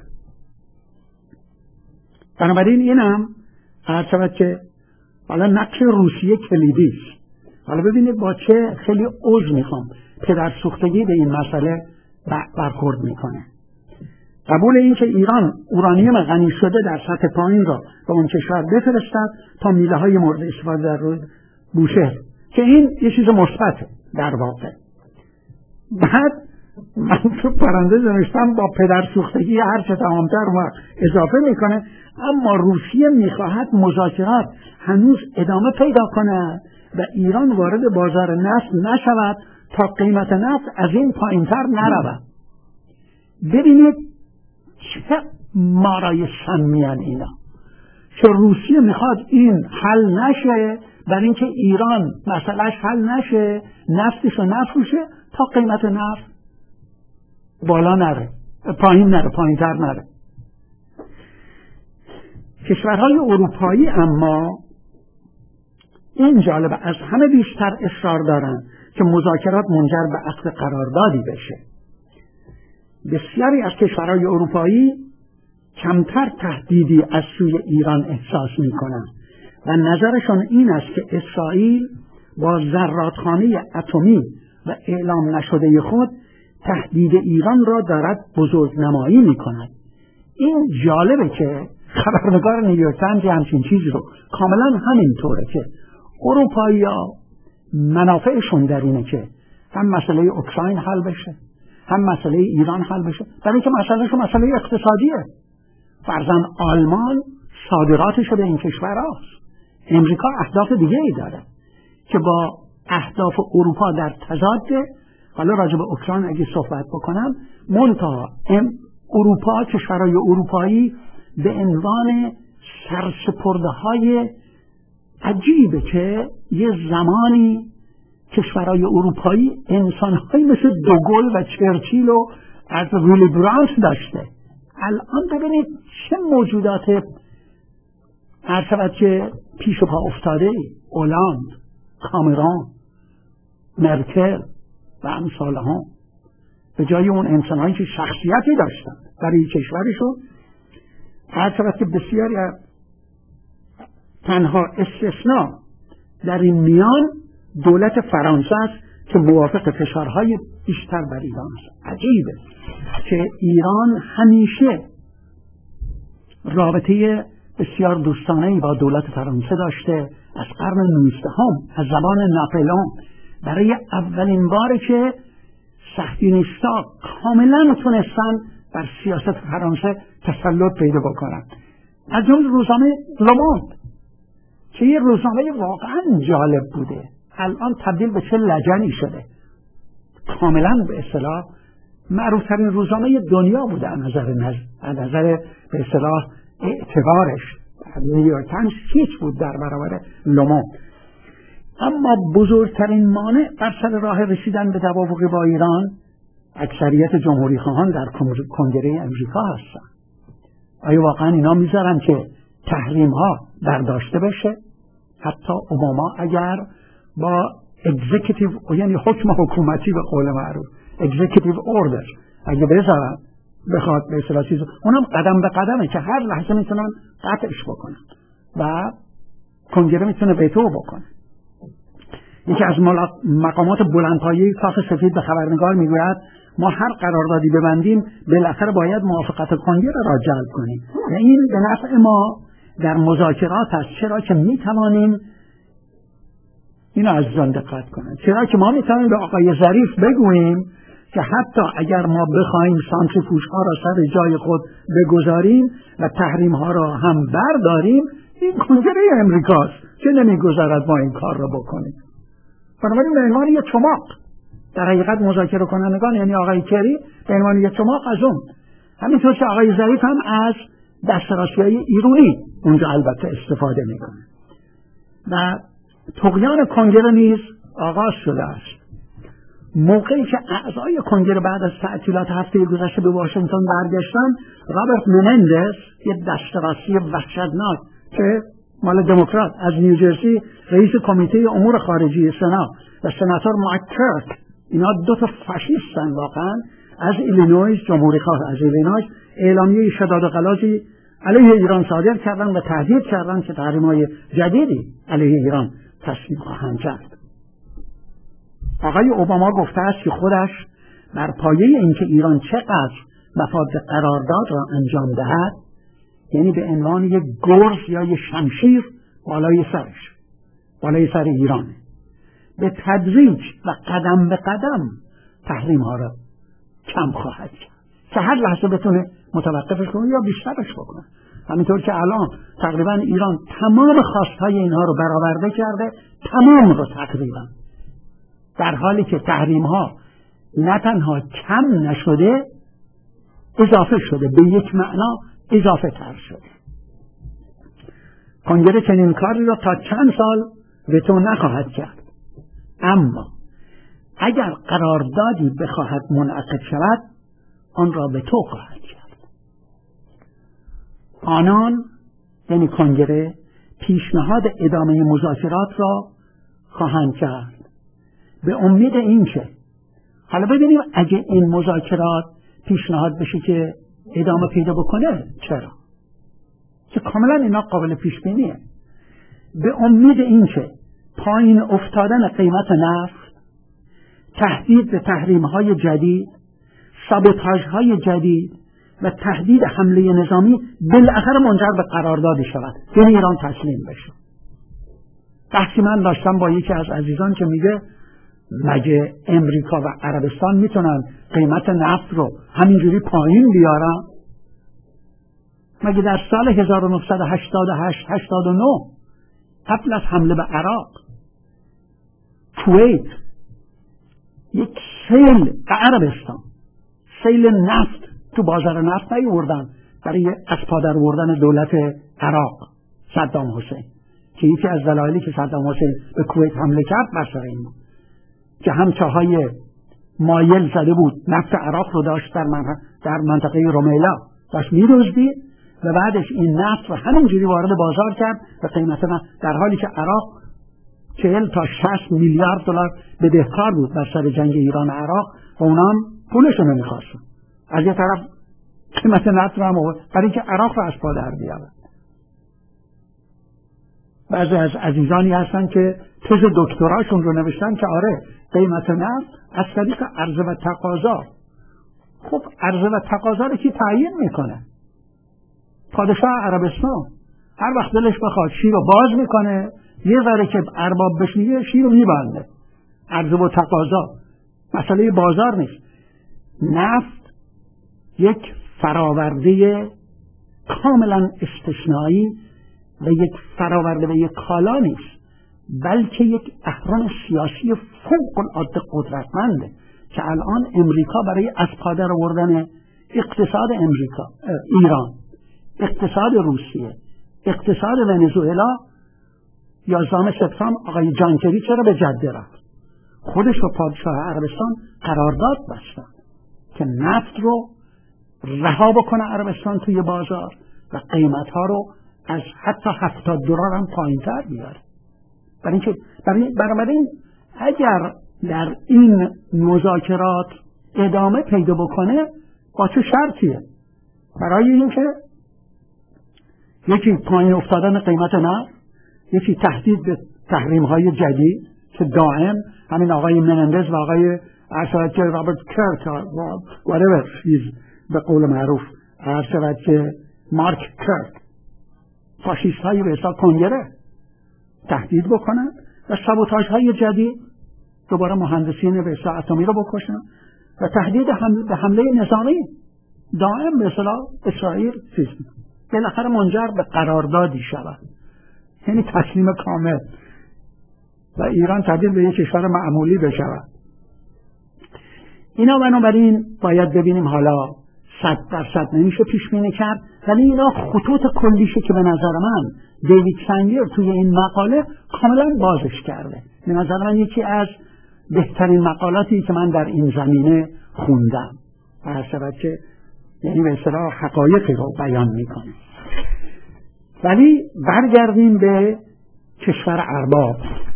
بنابراین اینم هر شود که حالا نقش روسیه کلیدی است. حالا ببینید با چه خیلی اوج میخوام پدر سوختگی به این مسئله برخورد میکنه. قبول این که ایران اورانیوم غنی شده در سطح پایین را به اون کشور بفرستد تا میله های مورد استفاده در روی بوشهر، که این یه چیز مثبته در واقع. بعد من تو پرانتز نوشتم با پدر سوختگی هر چه تمامتر و اضافه میکنه اما روسیه میخواهد مذاکرات هنوز ادامه پیدا کنه و ایران وارد بازار نفت نشود تا قیمت نفت از این پایینتر نرود. ببینید چه مارای سمیان اینا که روسیه میخواد این حل نشه، برای اینکه ایران مسئلهش حل نشه، نفتشو نفروشه تا قیمت نفت بالا نره، پایین نره، پایینتر نره. کشورهای اروپایی اما این جالبه از همه بیشتر اصرار دارن که مذاکرات منجر به عقد قراردادی بشه. بسیاری از کشورهای اروپایی کمتر تهدیدی از سوی ایران احساس میکنن و نظرشون این است که اسرائیل با ذراتخانه اتمی و اعلام نشده خود تهدید ایران را دارد بزرگنمایی میکند. این جالبه که خبرنگار نیویورک تایمز همچین چیزی رو کاملا همینطوره که اروپایی ها منافعشون در اینه که هم مسئله اوکراین حل بشه، هم مسئله ایران حل بشه، برای اینکه مسئلهشون مسئله اقتصادیه. فرضاً آلمان صادراتش به این کشور هاست. امریکا اهداف دیگه ای داره که با اهداف اروپا در تضاده. حالا راجع به اوکراین اگه صحبت بکنم، منتها اروپا، کشورهای اروپایی به عنوان سرسپرده های عجیبه که یه زمانی کشورهای اروپایی انسانهایی مثل دوگل و چرچیل و از ویلی برانت داشته. الان ببینید چه موجودات هر شود که پیش و پا افتاده، اولاند، کامرون، مرکل و امثال هم، به جای اون انسانهایی که شخصیتی داشتن برای کشورشون. هر شود که بسیاری تنها استثناء در این میان دولت فرانسه است که موافق فشارهای بیشتر بر ایران است. عجیبه که ایران همیشه رابطه بسیار دوستانه‌ای با دولت فرانسه داشته از قرن نوزدهم، از زمان ناپلئون. برای اولین باره که صهیونیست‌ها کاملا تونستن بر سیاست فرانسه تسلط پیدا بکنن، از جمله روزنامه لوموند که یه روزنامه واقعا جالب بوده، الان تبدیل به چه لجنی شده. کاملا به اصطلاح معروف‌ترین روزنامه دنیا بوده از نظر از نظر به اصطلاح اعتبارش. نیویورک تایمز هیچ بود در برابر لوموند. اما بزرگترین مانع بر سر راه رسیدن به توافق با ایران اکثریت جمهوری خواهان در کنگره امریکا هستند. آیا واقعا اینا میذارن که تحریم ها برداشته بشه؟ حتی اوباما اگر با اگزیکیتیو یعنی حکم حکومتی به قول معروف اگزیکیتیو اوردر اگه بذارن بخواد به اصطلاح چیز اونم قدم به قدمه که هر لحظه میتونن قطعش بکنن و کنگره میتونه ویتو بکنه. یکی از مقامات بلندپایه کاخ سفید به خبرنگار میگوید ما هر قراردادی ببندیم بالاخره باید موافقت کنگره را جلب کنیم و این به نفع ما در مذاکرات است، چرا که میتوانیم اینو از جان دقت کنن چرا که ما میتوانیم به آقای ظریف بگوییم که حتی اگر ما بخوایم سانتریفوژ ها را سر جای خود بگذاریم و تحریم ها را هم برداریم این کنگره امریکاست که نمیگذارد ما این کار را بکنیم. بنابراین به عنوان یک چماق در حقیقت مذاکره کنندگان یعنی آقای کری به عنوان یک چماق از اون، همینطور که آقای ظریف هم از دسترسی‌های ایرانی اونجا البته استفاده میکنه و طغیان کنگره نیز آغاز شده است. موقعی که اعضای کنگره بعد از تعطیلات هفته گذشته به واشنگتن برگشتن، رابرت منندز یک دسترسی وحشتناک که مال دموکرات از نیوجرسی رئیس کمیته امور خارجی سنا و سناتور مایک کرک، اینا دو تا فاشیستن واقعا، از ایلینویز جمهوری خواه از ایلینویز اعلامیه شداد و غلاظی علیه ایران صادر کردن و تهدید کردن که تحریم‌های جدیدی علیه ایران تصویب خواهند کرد. آقای اوباما گفته است که خودش بر پایه اینکه ایران چقدر مفاد قرارداد را انجام دهد، یعنی به عنوان یک گرز یا یک شمشیر بالای سرش بالای سر ایران به تدریج و قدم به قدم تحریم ها را کم خواهد کرد که هر لحظه بتونه متوقفش کنه یا بیشترش بکنه. همینطور که الان تقریبا ایران تمام خواستهای اینها رو برآورده کرده، تمام رو تقریبا، در حالی که تحریم ها نه تنها کم نشده اضافه شده، به یک معنا اضافه تر شده. کنگره چنین کاری را تا چند سال وتو نخواهد کرد، اما اگر قراردادی بخواهد منعقد شود آن را وتو خواهد کرد. آنان یعنی کنگره پیشنهاد ادامه مذاکرات را خواهند کرد به امید اینکه حالا ببینیم اگه این مذاکرات پیشنهاد بشه که ادامه پیدا بکنه چرا؟ که کاملا اینا قابل پیش بینیه. به امید اینکه پایین افتادن قیمت نفت، تهدید به تحریم‌های جدید، سابوتاژهای جدید و تهدید حمله نظامی بالاخره منجر به قراردادی شود، یعنی ایران تسلیم بشه. بحثی من داشتم با یکی از عزیزان که میگه مگه امریکا و عربستان میتونن قیمت نفت رو همینجوری پایین بیارن؟ مگه در سال هزار و نهصد و هشتاد و هشت هشتاد و نه قبل از حمله به عراق کویت یک سیل به عربستان سیل نفت تو بازار نفت نیاوردن برای از پا در آوردن دولت عراق صدام حسین، که یکی از دلایلی که صدام حسین به کویت حمله کرد بر سر این بود که هم چاهای مایل زده بود، نفت عراق رو داشت در منطقه, در منطقه رومیلا داشت می‌دزدید و بعدش این نفت رو همونجوری وارد بازار کرد و قیمت نفت، در حالی که عراق چهل تا شصت میلیارد دلار بدهکار بود بر سر جنگ ایران و عراق و اونام پولشون رو می‌خواستن. از یه طرف قیمت نفت رو هم آورد برای اینکه عراق رو از پا در بیارن. بعضی از عزیزانی هستن که تز دکتراشون رو نوشتن که آره قیمت نفت از طریق عرضه و تقاضا. خب عرضه و تقاضا رو کی تعیین میکنه؟ پادشاه عربستان. هر وقت دلش بخواد شیر رو باز میکنه، یه ذره که ارباب بشنیه شیر رو میبنده. عرضه و تقاضا مسئله بازار نیست. نفت یک فراورده کاملا استثنایی و یک فراورده و یک کالا نیست، بلکه یک اهرم سیاسی فوق العاده قدرتمنده که الان امریکا برای از پا در آوردن اقتصاد امریکا، ایران، اقتصاد روسیه، اقتصاد ونزوئلا، یازدهم سپتامبر آقای جان کری چرا به جده رفت؟ خودش و پادشاه عربستان قرارداد بستن که نفت رو رها بکنه عربستان توی بازار و قیمتها رو از حتی هفتاد دلار هم پایین تر بیاره. برای اینکه برای بنابراین اگر در این مذاکرات ادامه پیدا بکنه با چه شرطیه؟ برای اینکه یکی پایین افتادن قیمت نفت، یکی تهدید به تحریم های جدید که دائم همین آقای منندز و آقای ارشد که رابرت کرک و whatever به قول معروف ارشد که مارک کرک فاشیست های به حساب کنگره تهدید بکنن و سابوتاژ های جدید دوباره مهندسین به حساب اتمی رو بکشن و تهدید هم به حمله نظامی دائم به اصطلاح اسرائیل چیز بالاخره منجر به قراردادی شود، یعنی تسلیم کامل و ایران تبدیل به یک کشور معمولی بشود. اینا بنابراین باید ببینیم، حالا صد درصد نمیشه پیش بینی کرد، ولی اینا خطوط کلیشه که به نظر من دیوید سنگر توی این مقاله کاملا بازش کرده. به نظر من یکی از بهترین مقالاتی که من در این زمینه خوندم و هر شود که یعنی به اصطلاح حقایقی رو بیان میکنه. ولی برگردیم به کشور ارباب.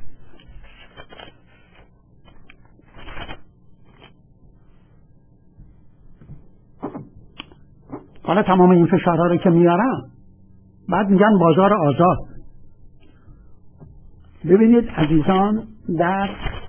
حالا تمام این فشارها رو که میارم بعد میگن بازار آزاد. ببینید عزیزان، در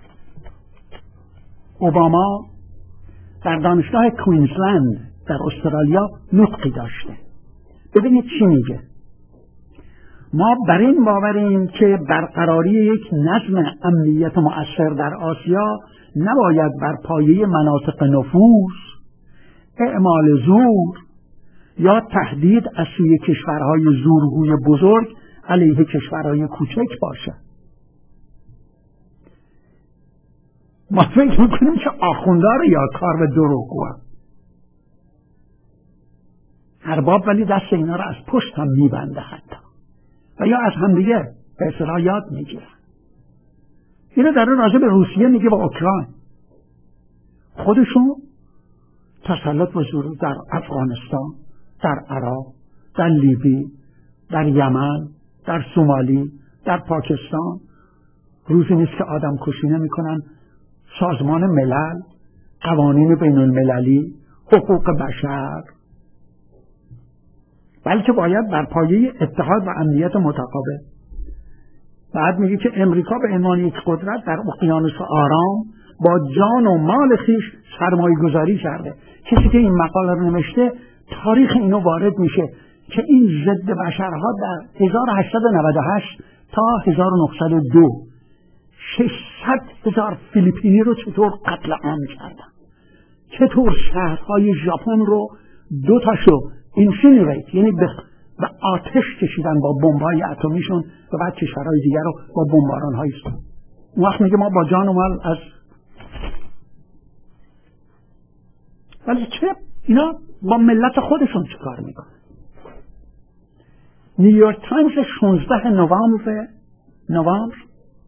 اوباما در دانشگاه کوینزلند در استرالیا نطقی داشته. ببینید چی میگه: ما بر این باوریم که برقراری یک نظم امنیت مؤثر در آسیا نباید بر پایه مناطق نفوذ، اعمال زور یا تهدید از سوی کشورهای زورگوی بزرگ علیه کشورهای کوچک باشد. ما فکر میکنیم که آخوندار یا کار به دروغگو ارباب، ولی دست اینا رو از پشت هم میبنده حتی و یا از همدیگه به اصطلاح یاد میگیرن. اینو در راجع به روسیه میگه با اوکراین. خودشون تسلط و زور در افغانستان، در عراق، در لیبی، در یمن، در سومالی، در پاکستان. روزی نیست که آدم کشی نمیکنن. سازمان ملل، قوانین بین المللی، حقوق بشر، بلکه باید بر پایه اتحاد و امنیت متقابل. بعد میگه که امریکا به عنوان یک قدرت در اقیانوس آرام با جان و مال خیش سرمایه گذاری کرده. کسی که این مقاله رو نوشته تاریخ اینو وارد میشه که این ضد بشرها در هزار و هشتصد و نود و هشت تا هزار و نهصد و دو ششصد هزار فیلیپینی رو چطور قتل عام کردن، چطور شهرهای ژاپن رو دو تاشو اینسینیریت یعنی به آتش کشیدن با بمب‌های اتمیشون و بعد کشورهای دیگر رو با بمباران‌های است. اون وقت میگه ما با جان و مال از ولی چه اینا با ملت خودشون چه کار میکنن؟ نیویورک تایمز شانزده نوامبر نوامبر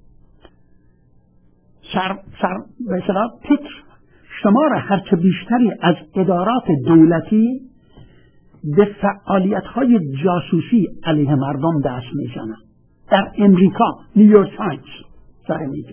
سر سر به اصطلاح تیتر شمار هرچه بیشتری از ادارات دولتی به فعالیت‌های جاسوسی علیه مردم دست میزنن. در امریکا نیویورک تایمز داره میگه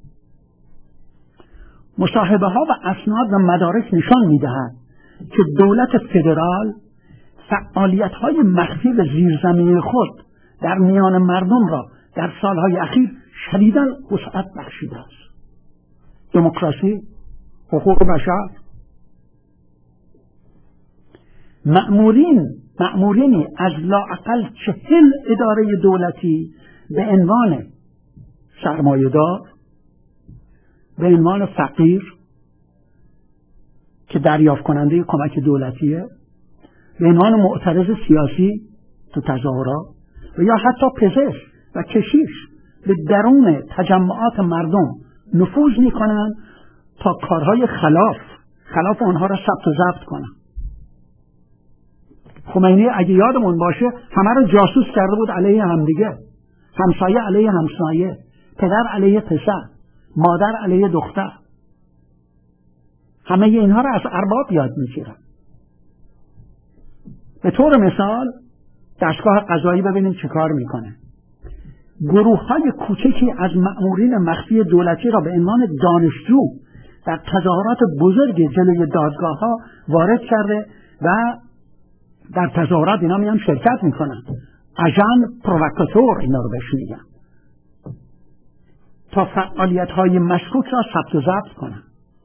مصاحبه ها و اسناد و مدارک نشان میدهند که دولت فدرال فعالیت‌های مخفی و زیرزمینی خود در میان مردم را در سالهای اخیر شدیداً وسعت بخشیده است. دموکراسی، حقوق بشر، مأمورین مأمورینی از لااقل چهل اداره دولتی به عنوان سرمایه‌دار، به عنوان فقیر که دریافت کننده کمک دولتیه، به عنوان معترض سیاسی تو تظاهرات و یا حتی پزشک و کشیش به درون تجمعات مردم نفوذ میکنن تا کارهای خلاف خلاف اونها را ثبت و ضبط کنن. خمینی اگه یادمون باشه همه رو جاسوس کرده بود علیه همدیگه، همسایه علیه همسایه، پدر علیه پسر، مادر علیه دختر. همه اینها رو از ارباب یاد میگیرن. به طور مثال دستگاه قضایی ببینیم چه کار میکنه. گروه های کوچکی از مأمورین مخفی دولتی را به عنوان دانشجو در تظاهرات بزرگ جلوی دادگاه ها وارد کرده و در تظاهرات اینا میان شرکت میکنن. اژن پرووکاتور اینا رو بهش میگن، تا فعالیت های مشکوک را ثبت و ضبط کنن.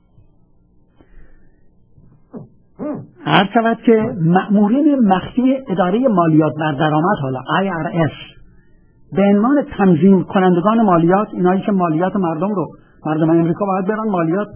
هر شود که مأمورین مخفی اداره مالیات بر درآمد، حالا آی آر اس، به عنوان تنظیم کنندگان مالیات، اینایی که مالیات مردم رو، مردم امریکا باید برن مالیات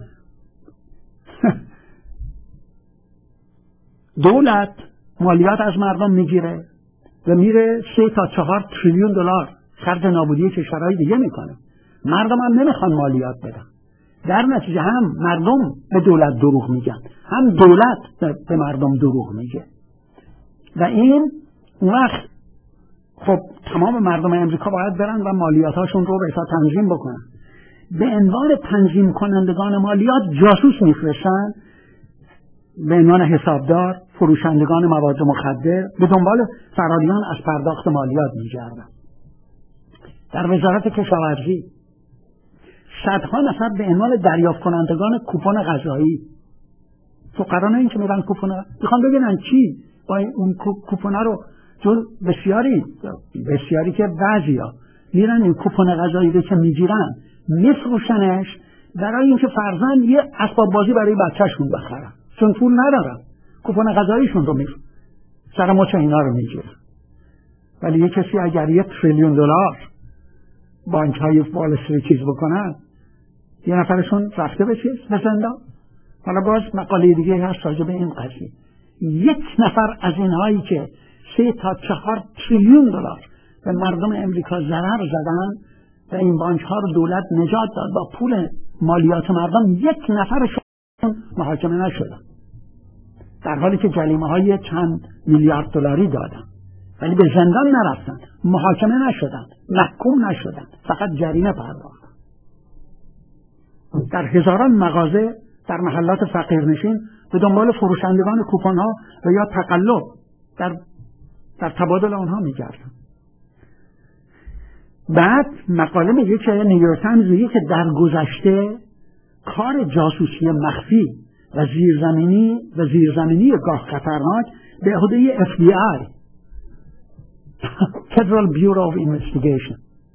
دولت مالیات از مردم میگیره و میره سه تا چهار تریلیون دلار خرج نابودی کشورهای دیگه میکنه. مردم هم نمیخوان مالیات بدن، در نتیجه هم مردم به دولت دروغ میگن، هم دولت به مردم دروغ میگه و این اون وقت خب تمام مردم امریکا باید برن و مالیاتاشون رو به تنظیم بکنن. به عنوان تنظیم کنندگان مالیات جاسوس میفرستن به عنوان حسابدار، فروشندگان مواد مخدر به دنبال فرادیان از پرداخت مالیات میگردن. در وزارت کشاورزی صدها نفر به عنوان دریافت کنندگان کوپن غذایی، فقرا این که میرن کوپن میخوان ببینن چی با اون کوپن رو، چون بسیاری بسیاری که بعضیا میرن این کوپن غذایی رو که میگیرن میفروشنش برای اینکه فرضاً یه اسباب بازی برای بچه‌شون بخرن، چون پول ندارن کوپن غذاییشون رو میفروشن، سر مچ اینا رو میگیرن. ولی یه کسی اگر یه تریلیون دلار بانک های وال استریت چیز بکنن، یه نفرشون رفته به چیز به زندان. حالا باز مقاله دیگه هست راجع به این قضیه. یک نفر از اینهایی که سه تا چهار تریلیون دلار به مردم امریکا ضرر زدن و این بانک ها رو دولت نجات داد با پول مالیات مردم، یک نفرشون محاکمه نشدن، در حالی که جریمه های چند میلیارد دلاری دادن، ولی به زندان نرفتن، محاکمه نشدن، محکوم نشدن، فقط جریمه پرداختن. در هزاران مغازه در محلات فقیرنشین به دنبال فروشندگان کوپن ها و یا تقلب در در تبادل آنها می‌گردن. بعد مقاله میگه که نیویورک تایمز میگه که در گذشته کار جاسوسی مخفی و زیرزمینی و زیرزمینی گاه خطرناک به عهده اف بی آی Federal Bureau of Investigation.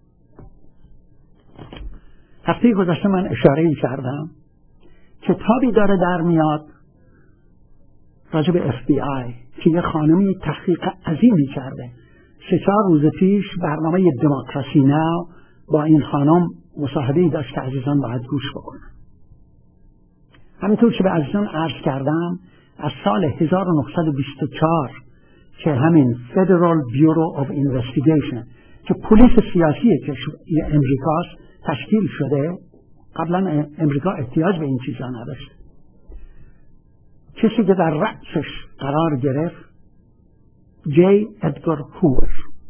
هفته گذشته من اشاره کردم کتابی داره در میاد راجع به اف بی آی که یه خانمی تحقیق عظیمی کرده. سه چهار روز پیش برنامه دموکراسی ناو با این خانم مصاحبه‌ای داشت که عزیزان باید گوش بکنن. همینطور که به عزیزان عرض کردم از سال هزار و نهصد و بیست و چهار که همین Federal Bureau of Investigation که پلیس سیاسی که امریکاست تشکیل شده، قبلا امریکا احتیاج به این چیزا نداشت. کسی که در رأسش قرار گرفت جی ادگار هوور.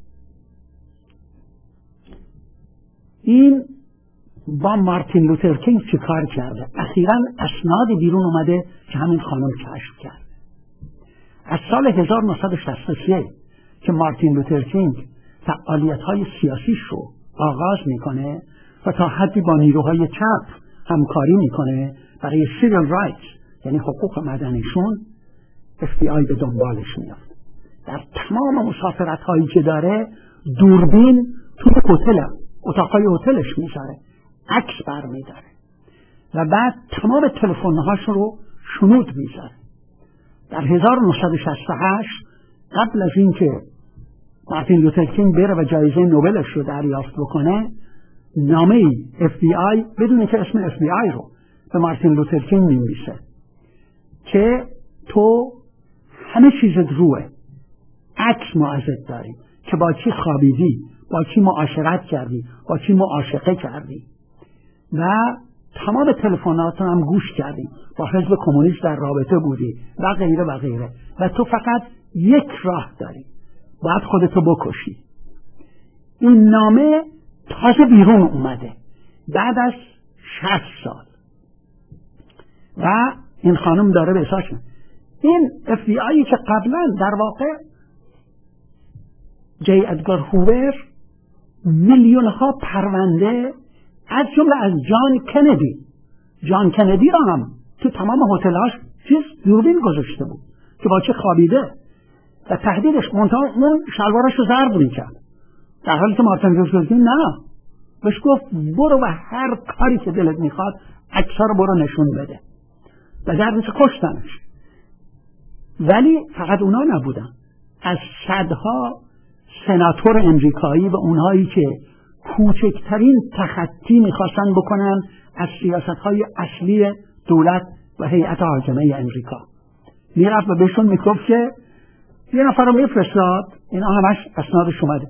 این با مارتین لوتر کینگ چه کار کرده؟ اخیراً اسناد بیرون اومده که همین خانم کشف کرد. از سال هزار و نهصد و شصت و سه که مارتین لوتر کینگ فعالیت‌های سیاسیش رو آغاز میکنه و تا حدی با نیروهای چپ همکاری میکنه برای سیویل رایتس، یعنی حقوق مدنیشون، اف بی آی به دنبالش میاد. در تمام مسافرت‌هایی که داره دوربین تو هتل، اتاقای هتلش میذاره، عکس برمی‌داره و بعد تمام تلفن‌هاش رو شنود میذاره. در هزار و نهصد و شصت و هشت قبل از اینکه مارتین لوتر کینگ بره و جایزه نوبلش رو دریافت بکنه، نامه اف بی آی بدون که اسم اف بی آی رو به مارتین لوتر کینگ می‌نویسه که تو همه چیزت روه، عکس ما ازت داریم که با کی خوابیدی، با کی معاشرت کردی، با کی معاشقه کردی و تمام تلفنات هم گوش کردیم، با حزب کمونیست در رابطه بودی و غیره و غیره و تو فقط یک راه داری، باید خودتو بکشی. این نامه تازه بیرون اومده بعد از شصت سال و این خانم داره به احساس این اف بی آی که قبلا در واقع جی ادگار هوور میلیون ها پرونده از جمله از جان کندی جان کندی را هم تو تمام هتل‌هاش چیز دوربین گذاشته بود که با چه خوابیده و تهدیدش منتها اون شلوارش رو ضرب می‌کرد، در حالی که مارتین لوتر کینگ نه، بهش گفت برو و هر کاری که دلت میخواد عکس‌ها رو برو نشون بده و در نتیجه کشتنش. ولی فقط اونا نبودن، از صدها سناتور امریکایی و اونهایی که کوچکترین تخطی میخواستن بکنن از سیاستهای اصلی دولت و هیئت حاکمه امریکا میرفت و بهشون میگفت که یه نفر رو میفرستاد، اینا همش اسنادش اومده،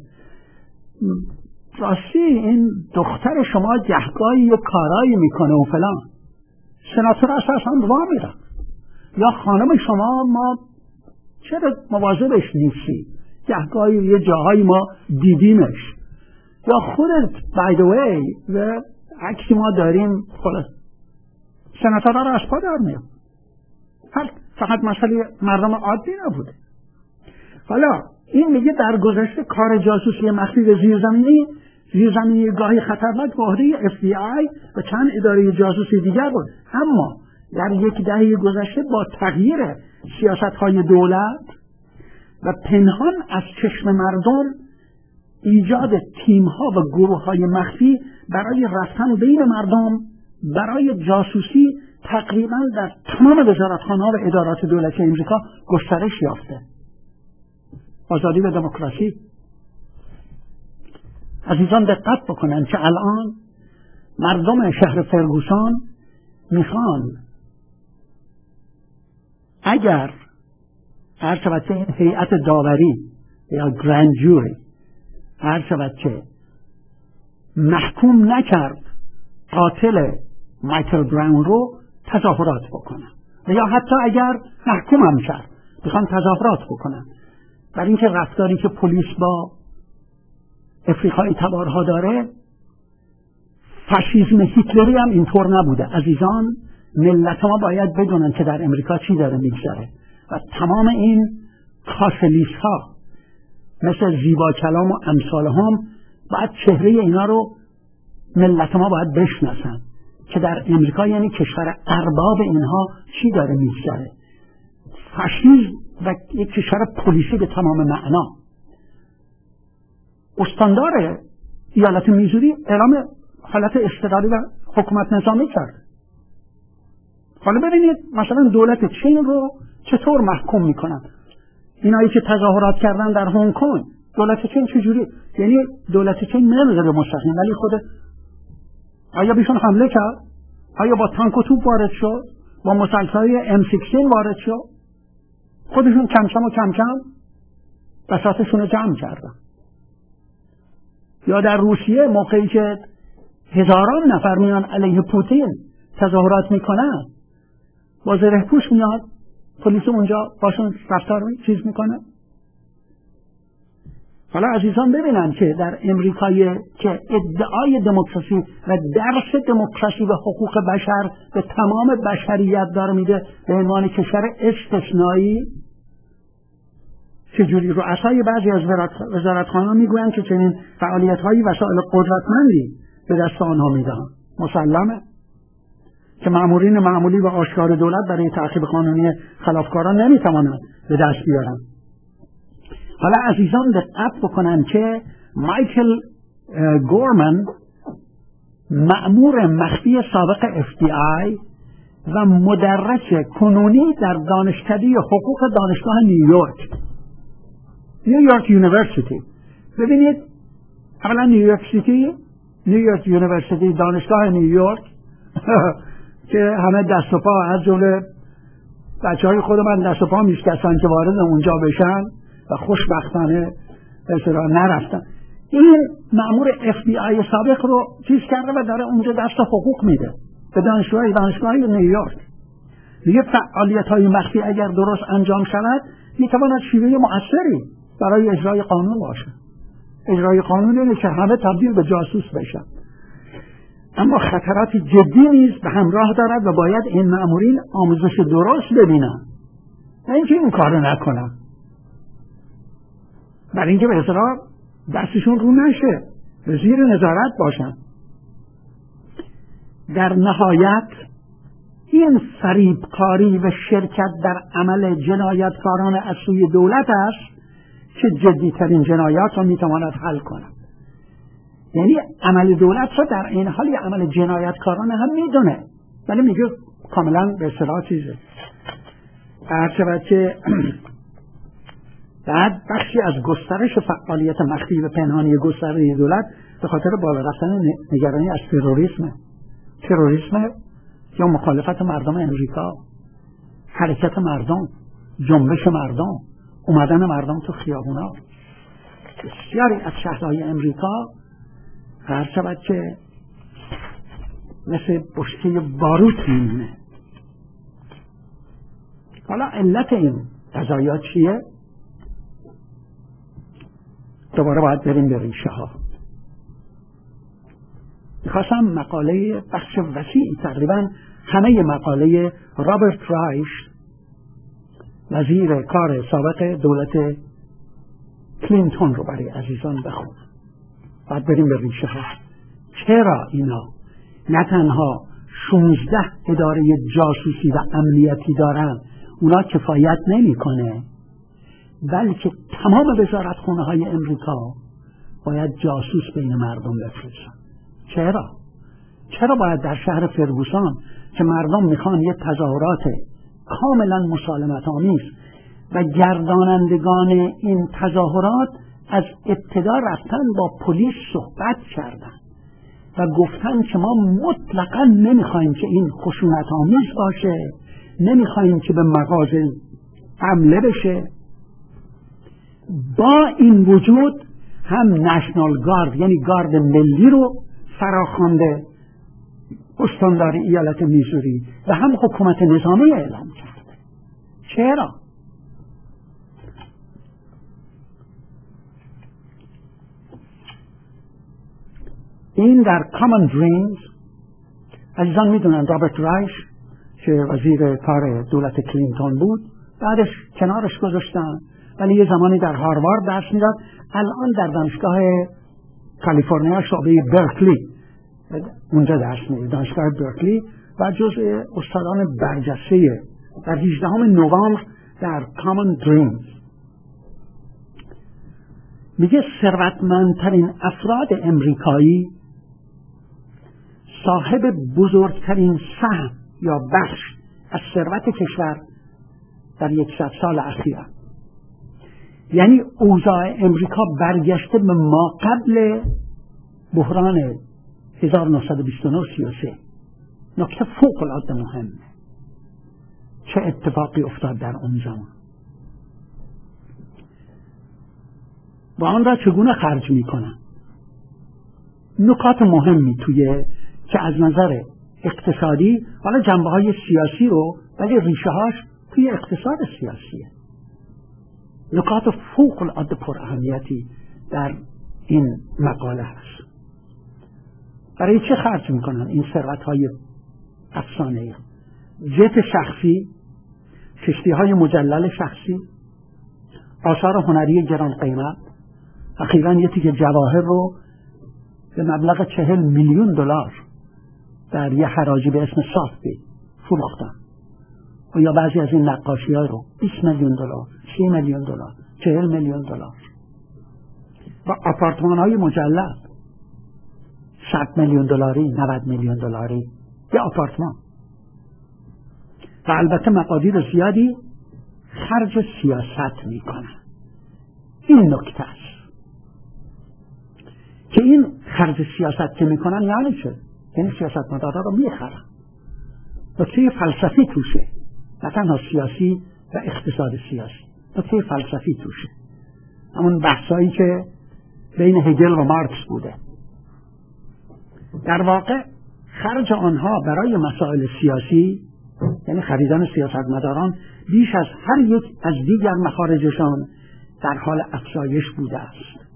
راستی این دختر شما گهگاهی یه کارایی میکنه و فلان، سناتور اساسا وا میرن، یا خانم شما ما چرا مواظبش نیستی، گهگاهی یه جاهایی ما دیدیمش، یا خودت by the way و عکسی ما داریم، خلاص سناتورها رو از پا در میاد. فقط مسئله مردم عادی نبوده. حالا این میگه در گذشته کار جاسوسی مخفی و زیرزمینی زیرزمینی گاهی خطرناک به عهده اف بی آی و چند اداره جاسوسی دیگر بود، اما در یک دهه گذشته با تغییر سیاست‌های دولت و پنهان از چشم مردم ایجاد تیم‌ها و گروه‌های مخفی برای رفتن بین مردم برای جاسوسی تقریباً در تمام وزارتخانه‌ها و ادارات دولتی امریکا گسترش یافته. آزادی و دموکراسی. عزیزان دقت بکنن که الان مردم شهر فرگوسان میخوان اگر هر شود که این هیئت داوری یا گرند جوری هر شود که محکوم نکرد قاتل مایکل براون رو تظاهرات بکنن، و یا حتی اگر محکوم هم کرد میخوان تظاهرات بکنن برای اینکه رفتاری که پلیس با افریقای تبارها داره فاشیسم هیتلری هم اینطور نبوده. عزیزان ملت ما باید بدونن که در امریکا چی داره میگذره و تمام این کاسلیس ها مثل زیبا کلام و امثال هم باید چهره اینا رو ملت ما باید بشناسن که در امریکا یعنی کشور ارباب اینها چی داره میگذره. فاشیسم و یک کشور پلیسی به تمام معنا. استاندار ایالت میزوری اعلام حالت اضطراری و حکومت نظامی کرد. حالا ببینید مثلا دولت چین رو چطور محکوم میکنن. اینایی که تظاهرات کردن در هنگ کنگ، دولت چین چجوری؟ یعنی دولت چین نمیذاره مستقیم، ولی خود آیا بیشون حمله کرد؟ آیا با تانک و توپ وارد شد؟ با مسلحهای ام شانزده وارد شد؟ خودشون کم کم و کم کم بساطشون رو جمع کردن. یا در روسیه موقعی که هزاران نفر میان علیه پوتین تظاهرات میکنن، با زره پوش میاد پلیس اونجا باشون رفتار چیز میکنه. حالا عزیزان ببینن که در امریکای که ادعای دموکراسی و درس دموکراسی و حقوق بشر به تمام بشریت داره میده به عنوان کشور استثنایی، چجوری رؤسای بعضی از وزارتخانه‌ها میگویند که چنین فعالیت‌هایی وسایل قدرتمندی به دست آنها میدهند. مسلمه که مامورین معمولی و آشکار دولت برای تعقیب قانونی خلافکاران نمیتوانند به دست بیارند. حالا عزیزان دقت بکنن که مایکل گورمن مأمور مخفی سابق اف بی آی و مدرس کنونی در دانشکده حقوق دانشگاه نیویورک نیویورک یونیورسیتی. ببینید اولا نیویورک سیتی، نیویورک یونیورسیتی، دانشگاه نیویورک که همه دست و پا از جمله بچهای خود من دست و پا میشکستن که وارد اونجا بشن و خوشبختانه اصلا نرفتن. این مأمور اف بی آی سابق رو چیز کرده و داره اونجا دست حقوق میده به دانشجوهای دانشگاه نیویورک. میگه فعالیت های مخفی اگر درست انجام شود میتواند شیوه مؤثری برای اجرای قانون باشه. اجرای قانون اینه که همه تبدیل به جاسوس بشن، اما خطرات جدی نیز به همراه دارد و باید این مأمورین آموزش درست ببینن، نه اینکه این کارو نکنن، برای اینکه به اصطلاح دستشون رو نشه، به زیر نظارت باشن. در نهایت این فریبکاری و شرکت در عمل جنایتکاران از سوی دولت است که جدیترین جنایات را میتواند حل کند. یعنی عمل دولت را در این حال یه عمل جنایتکاران هم میدونه، ولی میگه کاملا به اصطلاح چیزه. هرچند که بعد بخشی از گسترش فعالیت مخفی و پنهانی گسترده دولت به خاطر بالا رفتن نگرانی از تروریسم تروریسم یا مخالفت مردم امریکا، حرکت مردم، جنبش مردم، اومدن مردم تو خیابونا. بسیاری از شهرهای امریکا هر شود که مثل بشکه باروت میمونه. حالا علت این قضایا چیه؟ دوباره باید بریم به ریشه ها. میخواستم مقاله بخش وسیعی، تقریبا همه مقاله رابرت رایش، وزیر کار سابق دولت کلینتون رو برای عزیزان بخون. باید بریم به ریشه ها. چرا اینا نه تنها شانزده اداره جاسوسی و امنیتی دارن، اونا کفایت نمیکنه، بلکه تمام وزارتخانه های امریکا باید جاسوس بین مردم بفرستن. چرا؟ چرا باید در شهر فرگوسان که مردم میخوان یه تظاهرات کاملا مسالمت آمیز و گردانندگان این تظاهرات از ابتدا رفتن با پلیس صحبت کردن و گفتن که ما مطلقا نمیخوایم که این خشونت آمیز باشه، نمیخوایم که به مغازه حمله بشه، با این وجود هم نشنال گارد یعنی گارد ملی رو فراخوانده استاندار ایالت میزوری و هم حکومت نظامی اعلام کرده. چرا؟ این در Common Dreams، عزیزان میدونن رابرت رایش که وزیر کار دولت کلینتون بود، بعدش کنارش گذاشتن، ولی یه زمانی در هاروارد درس میداد، الان در دانشگاه کالیفرنیا شعبه برکلی اونجا درس میده، دانشگاه برکلی، و جزء استادان برجسته در هجدهم نوامبر در Common Dreams. میگه ثروتمندترین افراد امریکایی صاحب بزرگترین سهم یا بخش از ثروت کشور در یکصد سال اخیر، یعنی اوضاع امریکا برگشته به ما قبل بحران هزار و نهصد و بیست و نه سی و سه. نکته فوق العاده مهمه، چه اتفاقی افتاد در اون زمان و آن را چگونه خرج میکنن. نکات مهمی توی که از نظر اقتصادی، حالا جنبه های سیاسی رو، ولی ریشه هاش توی اقتصاد سیاسیه. نکات فوق العاده پر اهمیتی در این مقاله هست. برای چه خرج میکنن این ثروت های افسانه‌ای؟ جت شخصی، کشتی های مجلل شخصی، آثار هنری گران قیمت، اخیراً یه تیکه جواهر رو به مبلغ چهل میلیون دلار در یه حراجی به اسم سافبی فروختن، و یا بعضی از این نقاشی ها رو بیست میلیون دلار، سی میلیون دلار، چهل میلیون دلار، و آپارتمان های مجلل صد میلیون دلاری، نود میلیون دلاری یه آپارتمان، و البته مقادیر زیادی خرج سیاست میکنن. این نکته است که این خرج سیاست که میکنن یعنی چه؟ یعنی سیاست مدارا رو میخرن. نکته فلسفی توشه، نه تنها سیاسی و اقتصاد سیاسی، نکته فلسفی توشه. همون بحثایی که بین هگل و مارکس بوده. در واقع خرج آنها برای مسائل سیاسی، یعنی خریدن سیاستمداران، بیش از هر یک از دیگر مخارجشان در حال افزایش بوده است.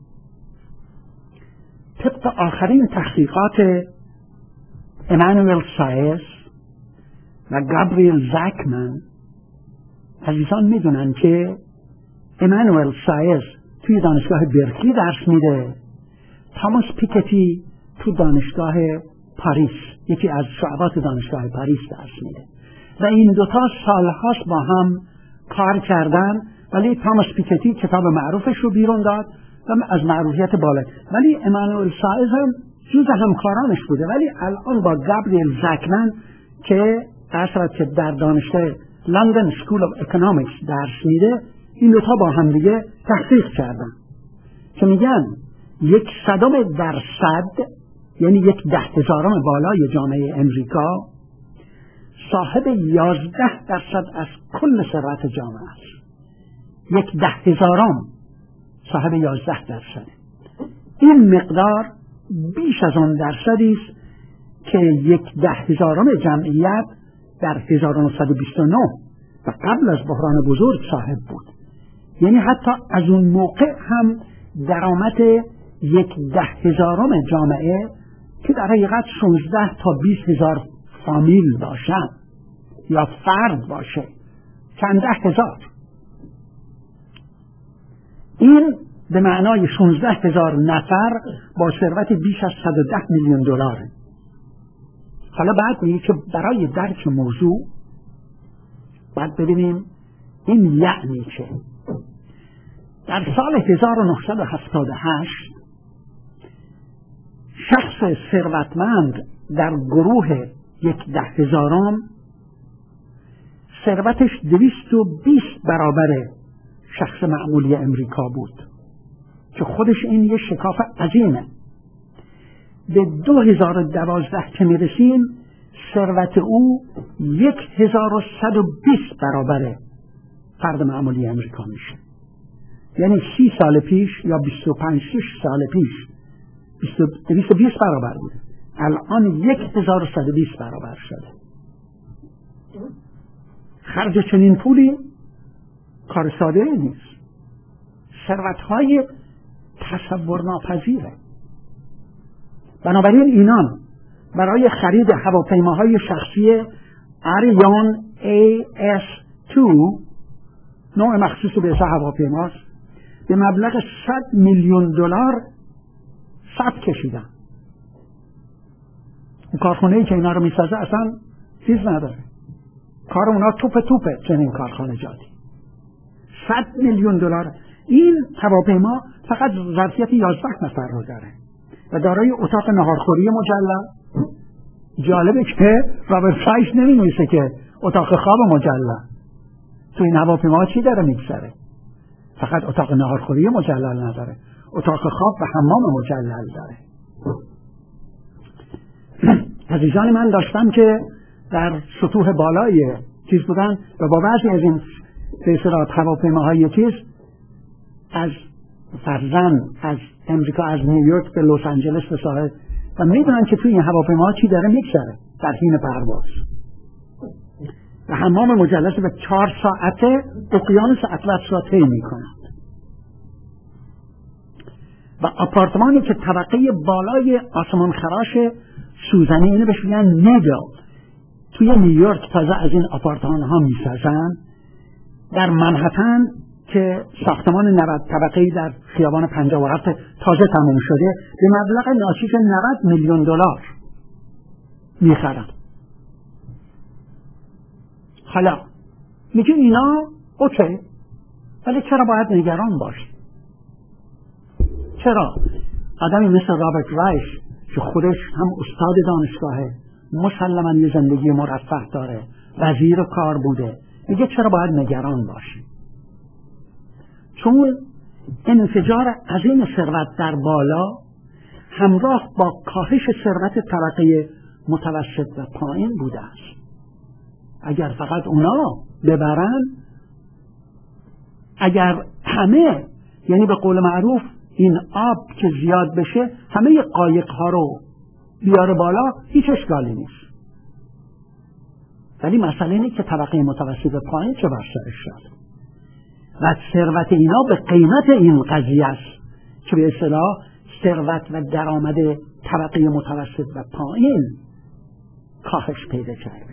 طبق آخرین تحقیقات امانوئل سایس و گابریل زاکمن، عزیزان میدونن که امانوئل سایس توی دانشگاه برکلی درس میده، تاماس پیکتی تو دانشگاه پاریس، یکی از شعبات دانشگاه پاریس درس میده و این دوتا سالهاست با هم کار کردن، ولی تاماس پیکتی کتاب معروفش رو بیرون داد و از معروفیت بالا، ولی امانوئل سایس هم جز همکارانش بوده. ولی الان با گابریل زاکمن که اصلا که در دانشگاه لندن سکول آف اکونومیکس درس میده، این دوتا با هم دیگه تحقیق کردن که میگن یک صدم درصد، یعنی یک ده هزارم بالای جامعه امریکا صاحب یازده درصد از کل ثروت جامعه است. یک ده هزارم صاحب یازده درصد. این مقدار بیش از آن درصدی است که یک ده هزارم جمعیت در هزار و نهصد و بیست و نه و قبل از بحران بزرگ صاحب بود. یعنی حتی از اون موقع هم درآمد یک ده هزارم جامعه که در حقیقت شانزده تا بیست هزار فامیل باشن یا فرد باشه، چند ده هزار، این به معنای شانزده هزار نفر با ثروت بیش از صد و ده میلیون دلاره. حالا بعد میگه که برای درک موضوع باید ببینیم این یعنی چه. در سال هزار و نهصد و هفتاد و هشت شخص ثروتمند در گروه یک ده هزارم ثروتش دویست و بیست برابر شخص معمولی امریکا بود که خودش این یه شکاف عظیمه. به دو هزار و دوازده که میرسیم ثروت او یک هزار و صد و بیست برابر فرد معمولی امریکا میشه. یعنی سی سال پیش یا بیست و پنج شش سال پیش دویست و بیست برابر بوده، الان یک هزار و صد و بیست برابر شده. خرج چنین پولی کار ساده نیست، ثروت‌های تصور ناپذیره. بنابراین اینان برای خرید هواپیماهای شخصی آریون ای اس دو، نوع مخصوص به هواپیماست، به مبلغ صد میلیون دلار صف کشیدن. اون کارخانه‌ای که اینا رو میسازه اصلا چیز نداره، کار اونا توپ توپه چنین کارخانه جاتی. صد میلیون دلار. این هواپیما فقط ظرفیت یازده نفر رو داره و دارای اتاق ناهارخوری مجلل. جالبه که رابرت سایس نمی‌نویسه که اتاق خواب مجلل. تو این هواپیما چی داره میگذره؟ فقط اتاق ناهارخوری مجلل نداره، اتاق خواب و حمام مجلل داره. عزیزان من داشتم که در سطوح بالای چیز بودن و با بعضی از این به اصطلاح هواپیماهای چیز از فرزن از امریکا، از نیویورک به لس آنجلس به ساحل، و میدونن که توی این هواپیما چی داره میگذره در حین پرواز. و حمام مجلس و چهار ساعته اقیانوس اطلس را طی میکنند. و آپارتمانی که طبقه بالای آسمان خراش سوزنی، اینو بهش میگن نگل، توی نیویورک تازه از این آپارتمان ها میسازن. در منهتن که ساختمان نود طبقه‌ای در خیابان پنجاه و هفت تازه تموم شده به مبلغ ناچیز نود میلیون دلار میخرن. حالا میگه اینا اوکی، ولی چرا باید نگران باشی؟ چرا؟ آدمی مثل رابرت رایش که خودش هم استاد دانشگاهه، مسلماً یه زندگی مرفه داره، وزیر کار بوده، میگه چرا باید نگران باشی؟ چون انفجار عظیم ثروت در بالا همراه با کاهش ثروت طبقه متوسط و پایین بوده است. اگر فقط اونا ببرن، اگر همه، یعنی به قول معروف این آب که زیاد بشه همه قایق ها رو بیاره بالا هیچ اشکالی نیست. ولی مسئله اینه که طبقه متوسط پایین چه بر سرش شد و ثروت اینا به قیمت این قضیه است که به اصطلاح ثروت و درآمد طبقه متوسط و پایین کاهش پیدا کرده.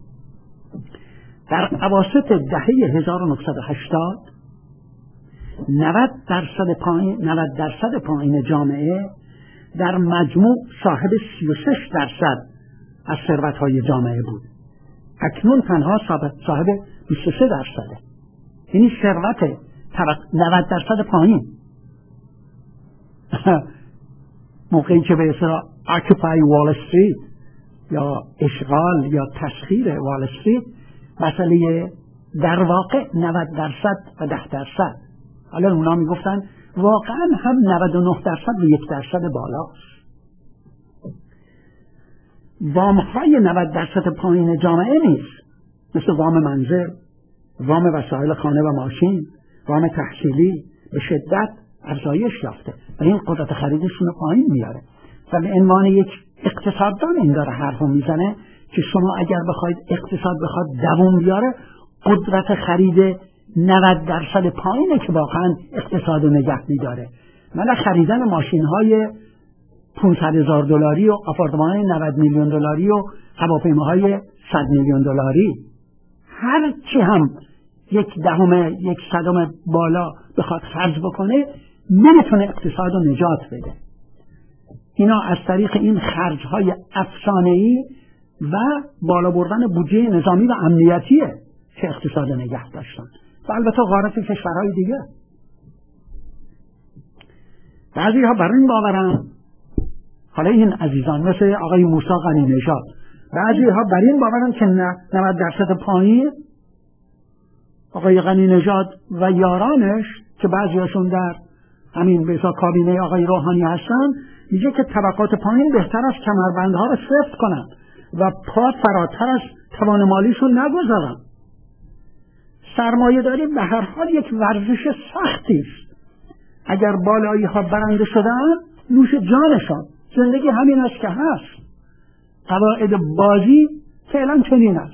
در اواسط دهه هزار و نهصد و هشتاد نود درصد پایین نود درصد پایین جامعه در مجموع صاحب سی و شش درصد از ثروت‌های جامعه بود. اکنون تنها صاحب بیست و سه درصده. یعنی ثروت نود درصد پایین موقعی که به اصطلاح اکوپای وال استریت یا اشغال یا تسخیر وال استریت مسئله در واقع نود درصد و ده درصد. حالا اونا میگفتن واقعا هم نود و نه درصد و یک درصد بالاست. وام‌های نود درصد پایین جامعه نیست، مثل وام منزل، وام وسایل خانه و ماشین، وام تحصیلی به شدت افزایش یافته و این قدرت خریدشون رو پایین میاره و به عنوان یک اقتصاددان این داره حرفو میزنه که شما اگر بخواید اقتصاد بخواد دوام بیاره قدرت خرید نود درصد پایینه که واقعا اقتصاد نگه میداره. من خریدن ماشین های پانصد هزار دلاری و آپارتمان نود میلیون دلاری و هواپیماهای صد میلیون دلاری هر چی هم یک دهم یک صدم بالا بخواد خرج بکنه نمیتونه اقتصاد رو نجات بده. اینا از طریق این خرج‌های افسانه‌ای و بالا بردن بودجه نظامی و امنیتیه که اقتصاد نگه داشتن و البته غارت کشورهای دیگه. بعضی ها بر این باورن، حالا این عزیزان مثل آقای موسی غنی نژاد، بعضی ها بر این باورن که نود درصد پایین آقای غنی نژاد و یارانش که بعضی هاشون در همین به حساب کابینه آقای روحانی هستن میگه که طبقات پایین بهتر است کمربندها رو سفت کنن و پا فراتر از توان مالیشون نگذارن. سرمایه داری به هر حال یک ورزش سختی است. اگر بالایی ها برنده شدن نوش جانشان، زندگی همین است که هست. قواعد بازی فعلا چنین است.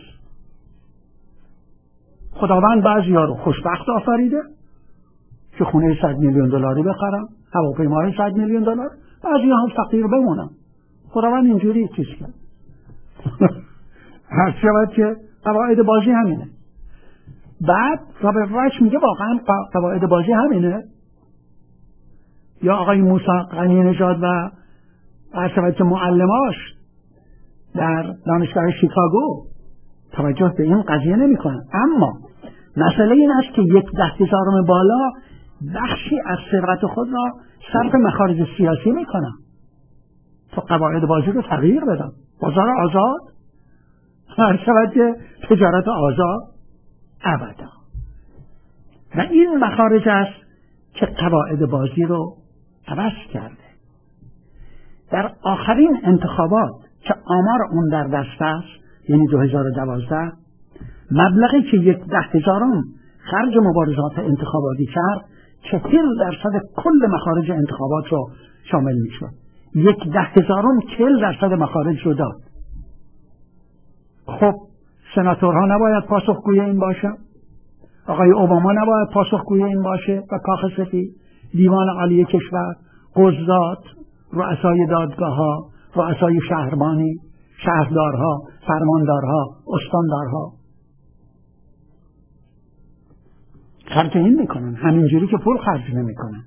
خداوند بعضی ها رو خوشبخت آفریده که خونه صد میلیون دلاری بخرن، هواپیمای صد میلیون دلار، بعضی ها هم فقیر بمونن. خداوند اینجوری چیز کرد. هر شود که قواعد بازی همینه. بعد رابرت رایچ میگه واقعا قواعد بازی همینه. یا آقای موسی غنی نژاد و هر شود که معلماش در دانشگاه شیکاگو توجه به این قضیه نمی کنن. اما مسئله این است که یک ده هزارم بالا بخشی از ثروت خود را صرف مخارج سیاسی می کنن تا قواعد بازی رو تغییر بدن. بازار آزاد، هر شود که تجارت آزاد، ابدا. و این مخارج است که قواعد بازی رو عوض کرده. در آخرین انتخابات که آمار اون در دست است، یعنی دو هزار و دوازده، مبلغی که یک ده هزارم خرج مبارزات انتخاباتی کرد چهل درصد کل مخارج انتخابات رو شامل می شد. یک ده هزارم چهل درصد مخارج رو داد. خب سناتورها نباید پاسخگوی این باشه؟ آقای اوباما نباید پاسخگوی این باشه؟ و کاخ سفید، دیوان عالی کشور، قضات، رؤسای دادگاه ها، رؤسای شهربانی، شهردارها، فرماندارها، استاندارها خرج این میکنن، همینجوری که پول خرج نمیکنن.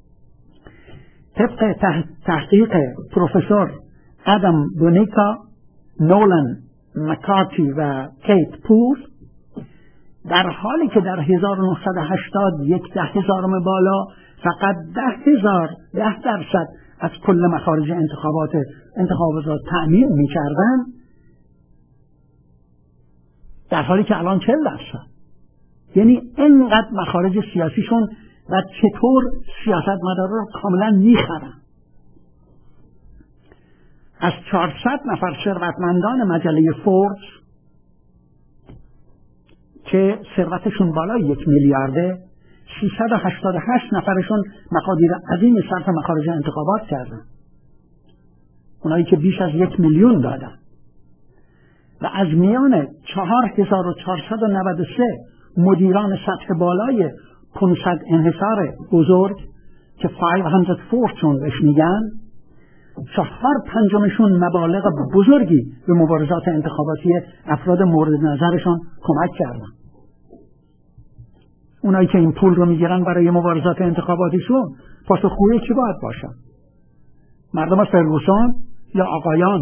طبق تحقیق پروفسور ادم دونیکا، نولان مکارتی و کیت پور، در حالی که در هزار و نهصد و هشتاد یک ده هزارم بالا فقط ده هزار ده درصد از کل مخارج انتخابات انتخابات را تأمین می کردن، در حالی که الان چهل درصد. یعنی اینقدر مخارج سیاسیشون و چطور سیاستمدارا رو کاملا می خرن. از چهارصد نفر ثروتمندان مجله فوربس که ثروتشون بالای یک میلیارده، سیصد و هشتاد و هشت نفرشون مقادیر عظیمی صرف مخارج انتخابات کردن. اونایی که بیش از یک میلیون دادن و از میان چهار هزار و چهارصد و نود و سه مدیران سطح بالای پانصد انحصار بزرگ که پانصد فورچون بهش میگن، چهار پنجمشون مبالغ بزرگی به مبارزات انتخاباتی افراد مورد نظرشان کمک کردن. اونایی که این پول رو میگیرن برای مبارزات انتخاباتیشون پاسخگوی کی باید باشن؟ مردم فرگوسون یا آقایان؟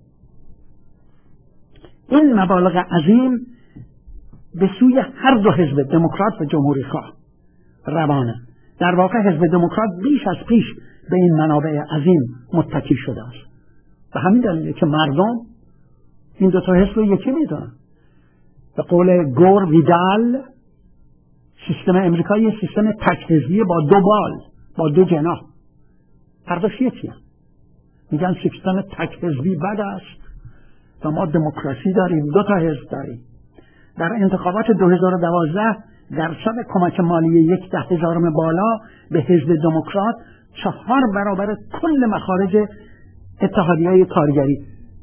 این مبالغ عظیم به سوی هر دو حزب، دموکرات و جمهوری خواه، روانه. در واقع حزب دموکرات بیش از پیش به این منابع عظیم متکی شده است. و همین دلیله که مردم این دو تا حزب رو یکی میدونن. به قول گور ویدال، سیستم امریکایی سیستم تک حزبی با دو بال، با دو جناح. هر دوش یکیه. میگن سیستم تک حزبی بد است و ما دموکراسی داریم، دو تا حزب داریم. در انتخابات دو هزار و دوازده درصد کمک مالی یک ده هزارم بالا به حزب دموکرات چهار برابر کل مخارج اتحادیه کارگری.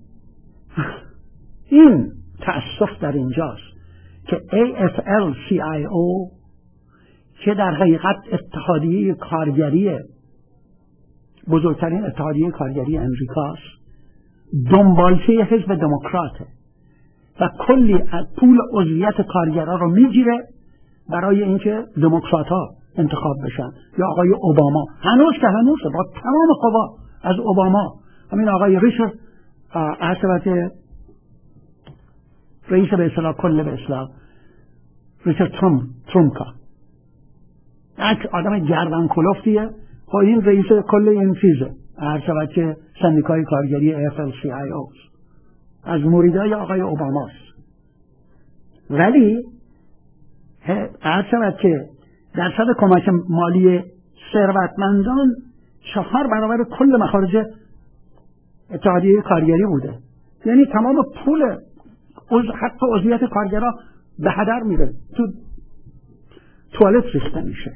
این تأسف در اینجاست که ای اف ال سی آی او که در حقیقت اتحادیه کارگری، بزرگترین اتحادیه کارگری امریکاست، دنبالچه حزب دموکراته و کلی پول عضویت کارگرها رو میگیره برای اینکه دموکرات ها انتخاب بشن، یا آقای اوباما. هنوز که هنوزه با تمام قوا از اوباما، همین آقای ریچارد اصلاحات رئیس به اصلاح کل به اصلاح ریچارد تروم ترومکا، یک آدم گردن کلفتیه. خب این رئیس کل این چیزه، اصلاحات که سندیکای کارگری اف ال سی آی او از مریدای آقای اوباماست. ولی اصلاحات که درصد کمک مالی ثروتمندان چهار برابر کل مخارج اتحادیه کارگری بوده. یعنی تمام پول حق عضویت کارگرها به هدر میره، تو توالت ریخته میشه.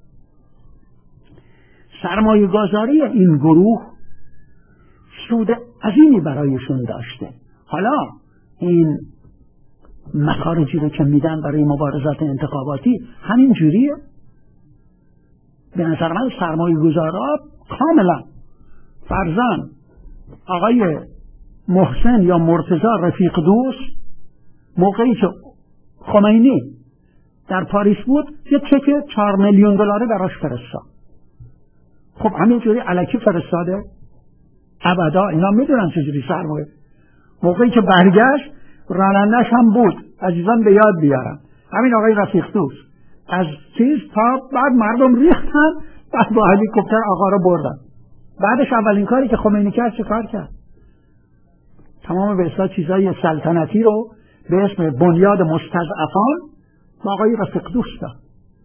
سرمایه گذاری این گروه سود عظیمی برایشون داشته. حالا این مخارجی رو که میدن برای مبارزات انتخاباتی همین جوریه. به نظر من سرمایه گذارا کاملا فرزن آقای محسن یا مرتضی رفیق دوست موقعی که خمینی در پاریس بود یه چک چهار میلیون دلاری براش فرستاد. خب همینجوری الکی فرستاده؟ ابدا. اینا میدونن چجوری سرمایه. موقعی که برگشت رانندش هم بود، عزیزان به یاد بیارم، همین آقای رفیق دوست. از چیز تا بعد مردم ریختن، بعد با هلیکوپتر آقا رو بردن. بعدش اولین کاری که خمینی کرد چه کار کرد؟ تمام به اصلاح چیزای سلطنتی رو به اسم بنیاد مستضعفان با آقای رفیق دوست داد.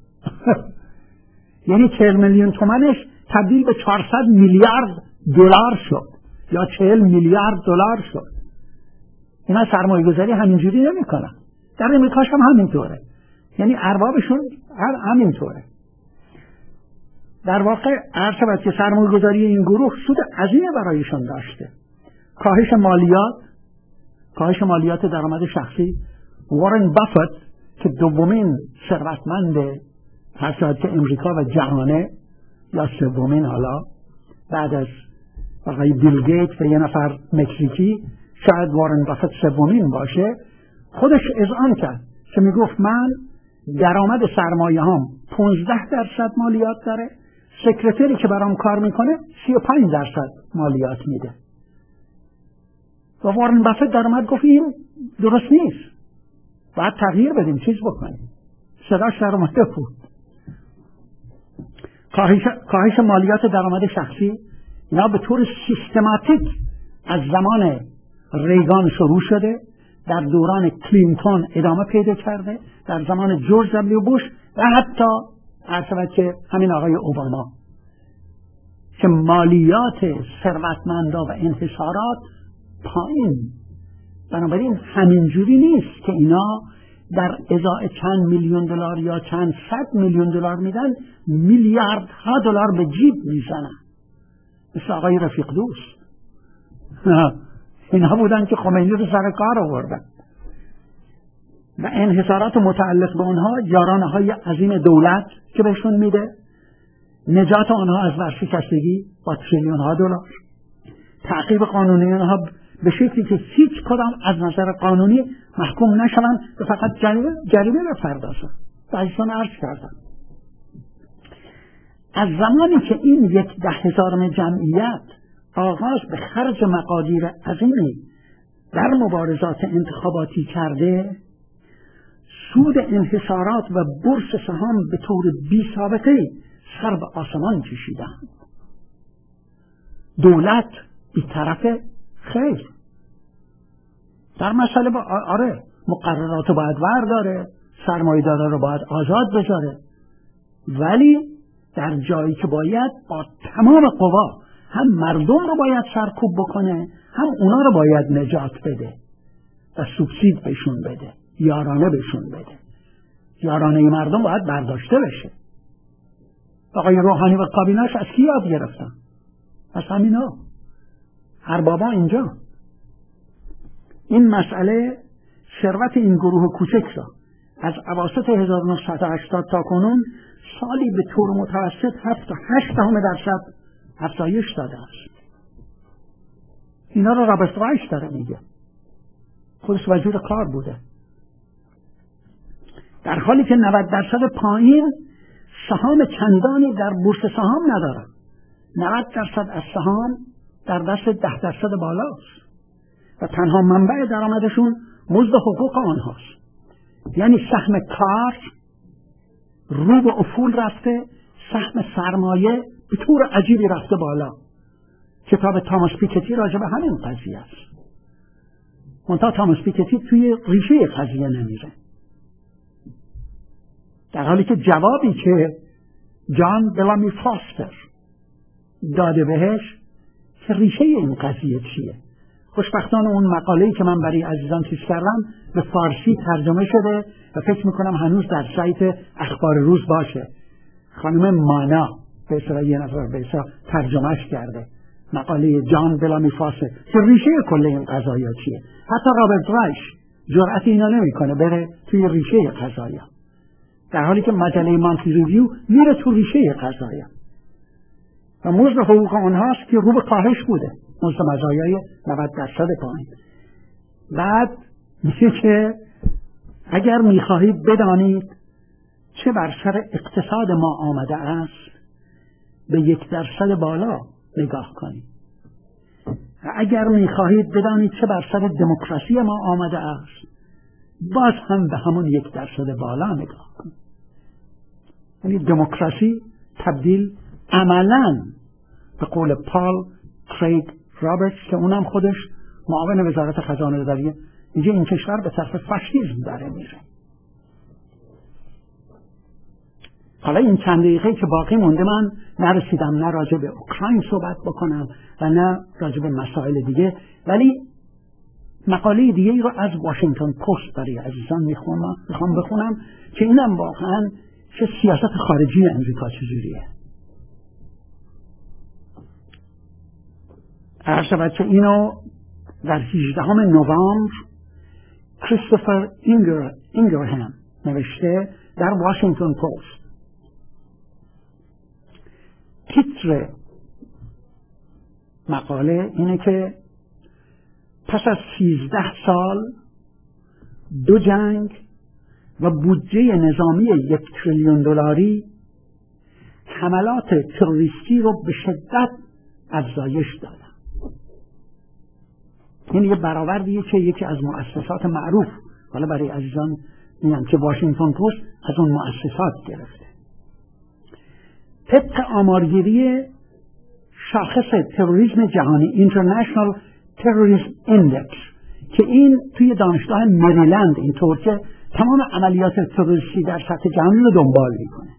یعنی چهل میلیون تومنش تبدیل به چهارصد میلیارد دلار شد یا چهل میلیارد دلار شد. اینا سرمایه گذاری همینجوری نمی کنن. در امریکاش هم همینطوره. یعنی اربابشون همینطوره. در واقع عرض شود که سرمایه گذاری این گروه سود عظیمی برایشان داشته. کاهش مالیات، کاهش مالیات درآمد شخصی. وارن بافت که دومین ثروتمند هر شود که امریکا و جهانه، یا سومین حالا بعد از آقای بیل گیت و یه نفر مکزیکی، شاید وارن بافت سومین باشه، خودش اذعان کرد که میگفت من درآمد سرمایه هم پانزده درصد مالیات داره، سکرتری که برام کار میکنه سی و پنج درصد مالیات میده. و وارن بافت درآمد گفت این درست نیست، باید تغییر بدیم، چیز بکنیم. صداش در اومده بود. کاهش, کاهش مالیات درآمد شخصی اینا به طور سیستماتیک از زمان ریگان شروع شده، در دوران کلینتون ادامه پیدا کرده، در زمان جورج دبلیو بوش و حتی اصلا که همین آقای اوباما، که مالیات ثروتمندا و انحصارات پایین. بنابراین همینجوری نیست که اینا در ازای چند میلیون دلار یا چند صد میلیون دلار میدن میلیاردها دلار به جیب میزنن، مثل آقای رفیق دوست. اینا بودن که خمینی رو سر کار آوردن و انحصارات متعلق به اونها یارانه های عظیم دولت که بهشون میده، نجات آنها از ورشکستگی با تریلیون ها دلار، تعقیب قانونی آنها به شکلی که هیچ کدام از نظر قانونی محکوم نشوند و فقط جریمه جریمه بپردازن. بعضیشون عرض کردن از زمانی که این یک ده هزارم جمعیت آغاز به خرج مقادیر عظیمی در مبارزات انتخاباتی کرده، سود انحصارات و بورس سهام به طور بی سابقه سر به آسمان کشیدند. دولت بی‌طرف خیر در مسئله با آره مقررات رو باید ورداره، سرمایه‌دارا رو باید آزاد بذاره، ولی در جایی که باید با تمام قوا هم مردم رو باید سرکوب بکنه، هم اونا رو باید نجات بده و سوبسید بهشون بده، یارانه بهشون بده. یارانه مردم باید برداشته بشه. آقای روحانی و کابینه‌اش از کی یاد گرفتن؟ از همینا اربابا اینجا. این مسئله ثروت این گروه کوچک را از اواسط هزار و نهصد و هشتاد تا کنون سالی به طور متوسط هفت تا هشت دهم درصد افزایش داده است. اینا رو رابرت رایش داره میگه، خودش وزیر کار بوده. در حالی که نود درصد پایین سهام چندانی در بورس سهام ندارن. نود درصد از سهام در دست ده درصد بالاست و تنها منبع درآمدشون مزد حقوق آنهاست. یعنی سهم کار رو به افول رفته، سهم سرمایه به طور عجیبی رفته بالا. کتاب تاماس پیکتی راجع به همین قضیه است. منتها تاماس پیکتی توی ریشه قضیه نمیره، در حالی که جوابی که جان بلامی فاستر داده بهش که ریشه این قضیه چیه. خوشبختانه اون مقاله‌ای که من برای عزیزان چیز کردم به فارسی ترجمه شده و فکر میکنم هنوز در سایت اخبار روز باشه. خانم مانا به اصطلاح یه نفر به اصطلاح ترجمهش کرده، مقاله جان بلامی فاستر که ریشه کل این قضایا چیه. حتی رابرت رایش جرأت اینا نمیکنه بره توی ریشه قضایا، در حالی که مجله مانتلی ریویو میره تو ریشه قضایا و مزد حقوق آنهاست که رو به کاهش بوده، مزد مزایای نود درصد پایین. بعد میگه که اگر میخواهید بدانید چه بر سر اقتصاد ما آمده است، به یک درصد بالا نگاه کنید. و اگر میخواهید بدانید چه بر سر دموکراسی ما آمده است، باز هم به همون یک درصد بالا نگاه کنید. یعنی دموکراسی تبدیل عملاً به قول پال کریگ رابرتس که اونم خودش معاون وزارت خزانه داریه، میگه این کشور به طرف فاشیسم داره میره. حالا این چند دقیقه که باقی مونده من نرسیدم نه راجع به اوکراین صحبت بکنم و نه راجع به مسائل دیگه، ولی مقاله دیگه ای رو از واشنگتن پست برای عزیزان میخونم میخوام بخونم که اینم واقعا چه سیاست خارجی امریکا چجوریه. عرض شود که اینو در هجدهم نوامبر کریستوفر اینگر اینگرهم نوشته در واشنگتن پست. تیتر مقاله اینه که پس از سیزده سال دو جنگ و بودجه نظامی یک تریلیون دلاری، حملات تروریستی رو به شدت افزایش دادن. این یه برآوردیه که یکی از مؤسسات معروف، حالا برای عزیزان میگم که واشنگتن پست از اون مؤسسات گرفته. طبق آمارگیری شاخص تروریسم جهانی International Terrorism Index که این توی دانشگاه مریلند اینطور که تمام عملیات تروریستی در سطح جهانی رو دنبال میکنه،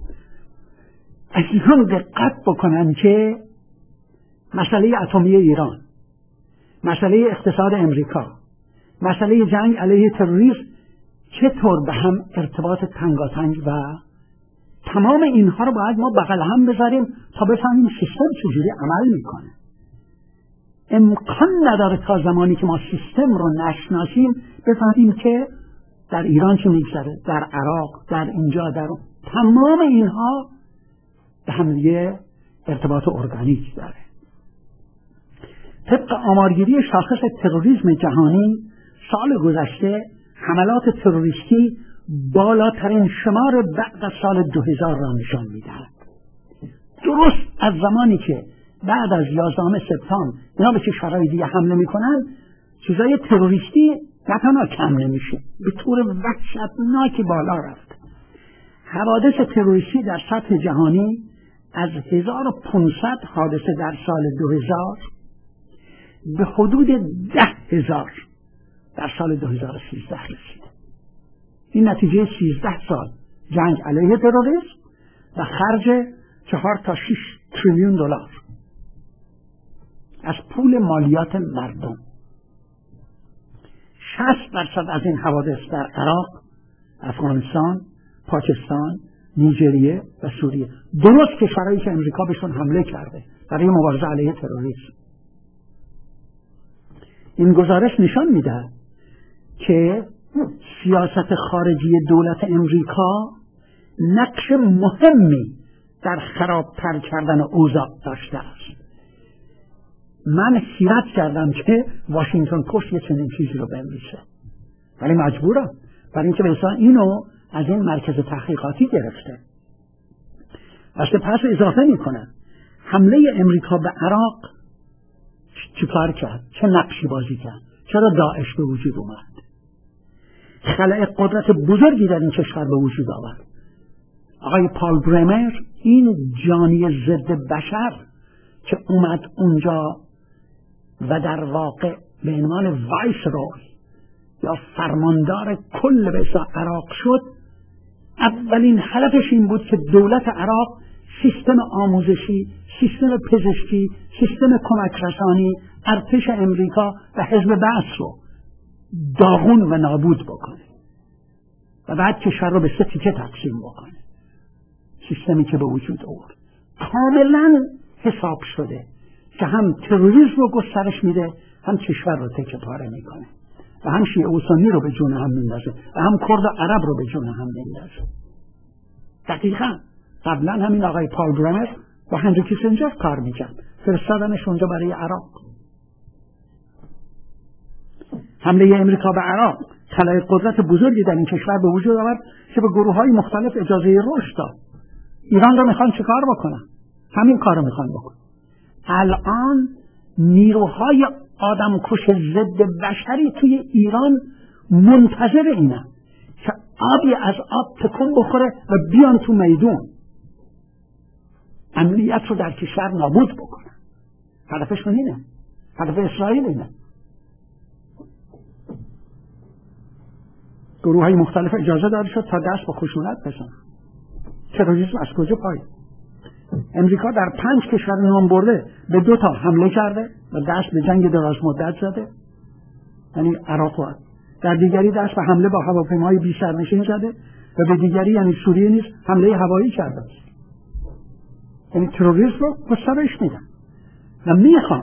عزیزان دقت بکنن که مسئله اتمی ایران، مسئله اقتصاد امریکا، مسئله جنگ علیه تروریسم چطور به هم ارتباط تنگاتنگ و تمام اینها رو باید ما بغل هم بذاریم تا بفهمیم سیستم چجوری عمل میکنه. امکان نداره تا زمانی که ما سیستم رو نشناسیم بفهمیم که در ایران چه میگذره، در عراق، در اینجا، در اون. تمام اینها به هم یه ارتباط ارگانیک داره. طبق آمارگیری شاخص تروریسم جهانی سال گذشته حملات تروریستی بالاترین شمار بعد از سال دو هزار را نشان می‌دهد. درست از زمانی که بعد از یازدهم سپتامبر اینا به کشورهای دیگه حمله میکنن، چیزای تروریستی نه تنها کم نمیشه، به طور وحشتناکی بالا رفت. حوادث تروریستی در سطح جهانی از هزار و پانصد حادثه در سال دو هزار به حدود ده هزار در سال دو هزار و سیزده رسید. این نتیجه سیزده سال جنگ علیه تروریسم و خرج چهار تا شش تریلیون دلار از پول مالیات مردم. شصت درصد از این حوادث در عراق، افغانستان، پاکستان، نیجریه و سوریه، درست کشورهایی که امریکا بهشون حمله کرده برای مبارزه علیه تروریسم. این گزارش نشان میده که سیاست خارجی دولت امریکا نقش مهمی در خرابتر کردن اوضاع داشته است. من حیرت کردم که واشنگتن پست یه چنین چیزی رو بنویسه، ولی مجبورم، برای اینکه مثلا اینو از این مرکز تحقیقاتی گرفته و سپس اضافه میکنن حمله امریکا به عراق چی کار کرد، چه نقشی بازی کرد، چرا داعش به وجود اومد، خلأ قدرت بزرگی در این کشور به وجود آورد. آقای پال برمر، این جانی ضد بشر که اومد اونجا و در واقع به عنوان وایس روی یا فرماندار کل بسا عراق شد، اولین هدفش این بود که دولت عراق سیستم آموزشی، سیستم پزشکی، سیستم کمک رسانی، ارتش امریکا و حزب بعث رو داغون و نابود بکنه و بعد کشور رو به سه تیکه تقسیم بکنه. سیستمی که به وجود آورد کاملا حساب شده که هم تروریسم رو گسترش میده، هم کشور رو تکه پاره میکنه و هم شیعه و سنی رو به جون هم میندازه و هم کرد و عرب رو به جون هم میندازه. دقیقا قبلا همین آقای پال برمر با هنری کیسینجر کار میکرد، فرستادنش اونجا برای عراق. حمله امریکا به عراق خلأ قدرت بزرگی در این کشور به وجود آورد که به گروه های مختلف اجازه رشد داد. ایران رو میخوان چه کار بکنن؟ همین کار رو میخوان بکنن. الان نیروهای آدمکش ضد بشری توی ایران منتظر اینن که آبی از آب تکون بخوره و بیان تو میدون امنیت رو در کشور نابود بکنن. هدفشون اینه، هدف اسرائیل اینه. گروه های مختلف اجازه داده شد تا دست به خشونت بزنن. تروریسم از کجا پای؟ امریکا در پنج کشور نام برده به دو تا حمله کرده و دست به جنگ دراز مدت زده، یعنی عراق و در دیگری دست به حمله با هواپیماهای بی سرنشین زده و به دیگری یعنی سوریه نیز حمله هوایی کرده. یعنی تروریسم رو گسترش میدن و میخوان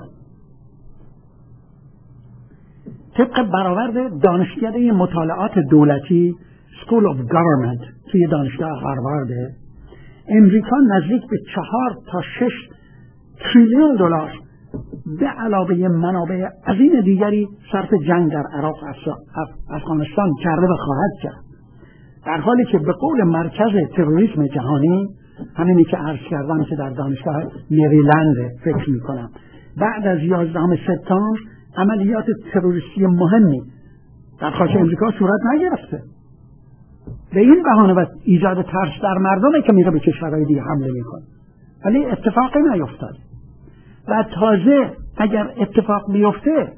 طبق برآورد دانشکده مطالعات دولتی School of Government توی دانشگاه هاروارد، امریکا نزدیک به چهار تا شش تریلیون دلار به علاوه منابع عظیم دیگری صرف جنگ در عراق و افغانستان کرده و خواهد کرد، در حالی که به قول مرکز تروریسم جهانی، همینی که عرض کردم که در دانشگاه مریلند فکر میکنم، بعد از یازدهم سپتامبر عملیات تروریستی مهمی در خاک امریکا صورت نگرفته. به این بهانه و ایجاد ترس در مردمه که میره به کشورهای دیگه حمله میکنه، ولی اتفاقی نیفتاد. و تازه اگر اتفاق بیفته،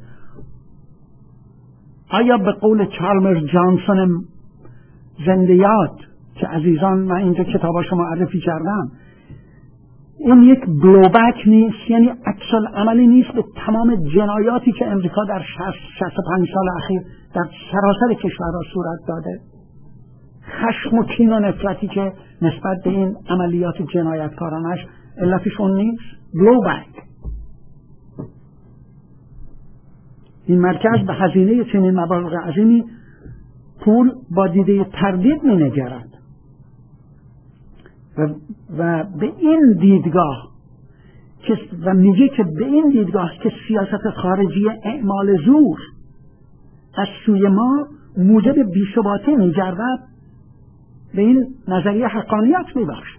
آیا به قول چالمرز جانسون زندیات که عزیزان من اینجا کتاباشو معرفی کردم، این یک بلوبک نیست، یعنی عکس العملی نیست به تمام جنایاتی که امریکا در شصت شصت و پنج سال اخیر در سراسر کشورها صورت داده، خشم و کین و نفرتی که نسبت به این عملیات جنایتکارانش علتش اون نیست؟ بلوبک. این مرکز به هزینه چنین مبالغ عظیمی پول با دیده تردید می نگرد و, و به این دیدگاه که و میگه که به این دیدگاه که سیاست خارجی اعمال زور از سوی ما موجب بی‌ثباتی می‌گردد، به این نظریه حقانیت می‌بخشد.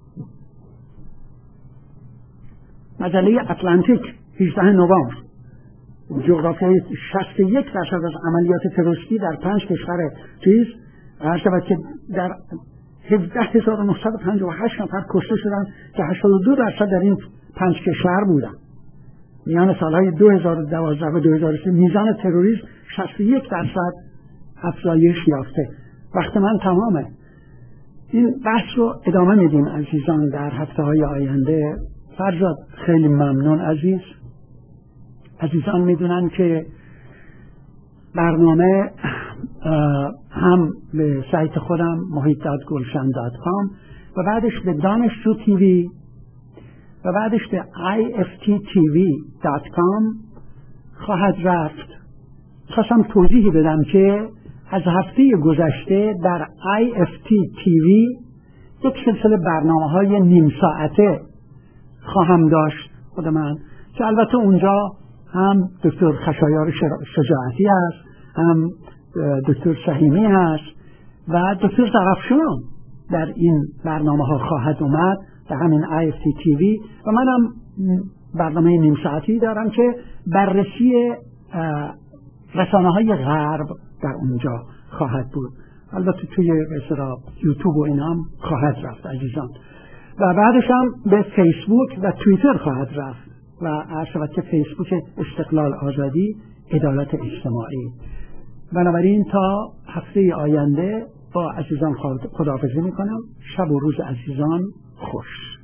مجله اتلانتیک هجدهم نوامبر جغرافیای شصت و یک درصد از عملیات تروریستی در پنج کشور چیز عرض شود که در هزده هزار و نهصد و پنجاه و هشت نفر کشته شدند که هشتاد و دو درصد در این پنج کشور بودند. میان سالهای دو هزار و دوازده و دو هزار و سه میزان تروریسم شصت و یک درصد افزایش یافته. وقت من تمامه. این بحث رو ادامه میدیم عزیزان در هفته های آینده. فرزاد خیلی ممنون عزیز. عزیزان میدونن که برنامه هم به سایت خودم محیط دات گلشن دات کام و بعدش به دانشجو تیوی و بعدش به آی اف تی تی وی دات کام خواهد رفت. خواستم توضیحی بدم که از هفته گذشته در آی اف تی تی وی یک سلسله برنامه های نیم ساعته خواهم داشت خود من که البته اونجا هم دکتر خشایار شجاعتی هست، هم دکتر سهیمی هست و دکتر زرافشان در این برنامه ها خواهد اومد در همین آی اف تی تی وی و منم برنامه نیم ساعتی دارم که بررسی رسانه های غرب در اونجا خواهد بود. البته توی مثلا یوتیوب و اینا هم خواهد رفت عزیزان و بعدش هم به فیسبوک و توییتر خواهد رفت و عرض که فیسبوک استقلال آزادی عدالت اجتماعی. بنابراین تا هفته آینده با عزیزان خداحافظی میکنم. شب و روز عزیزان خوش.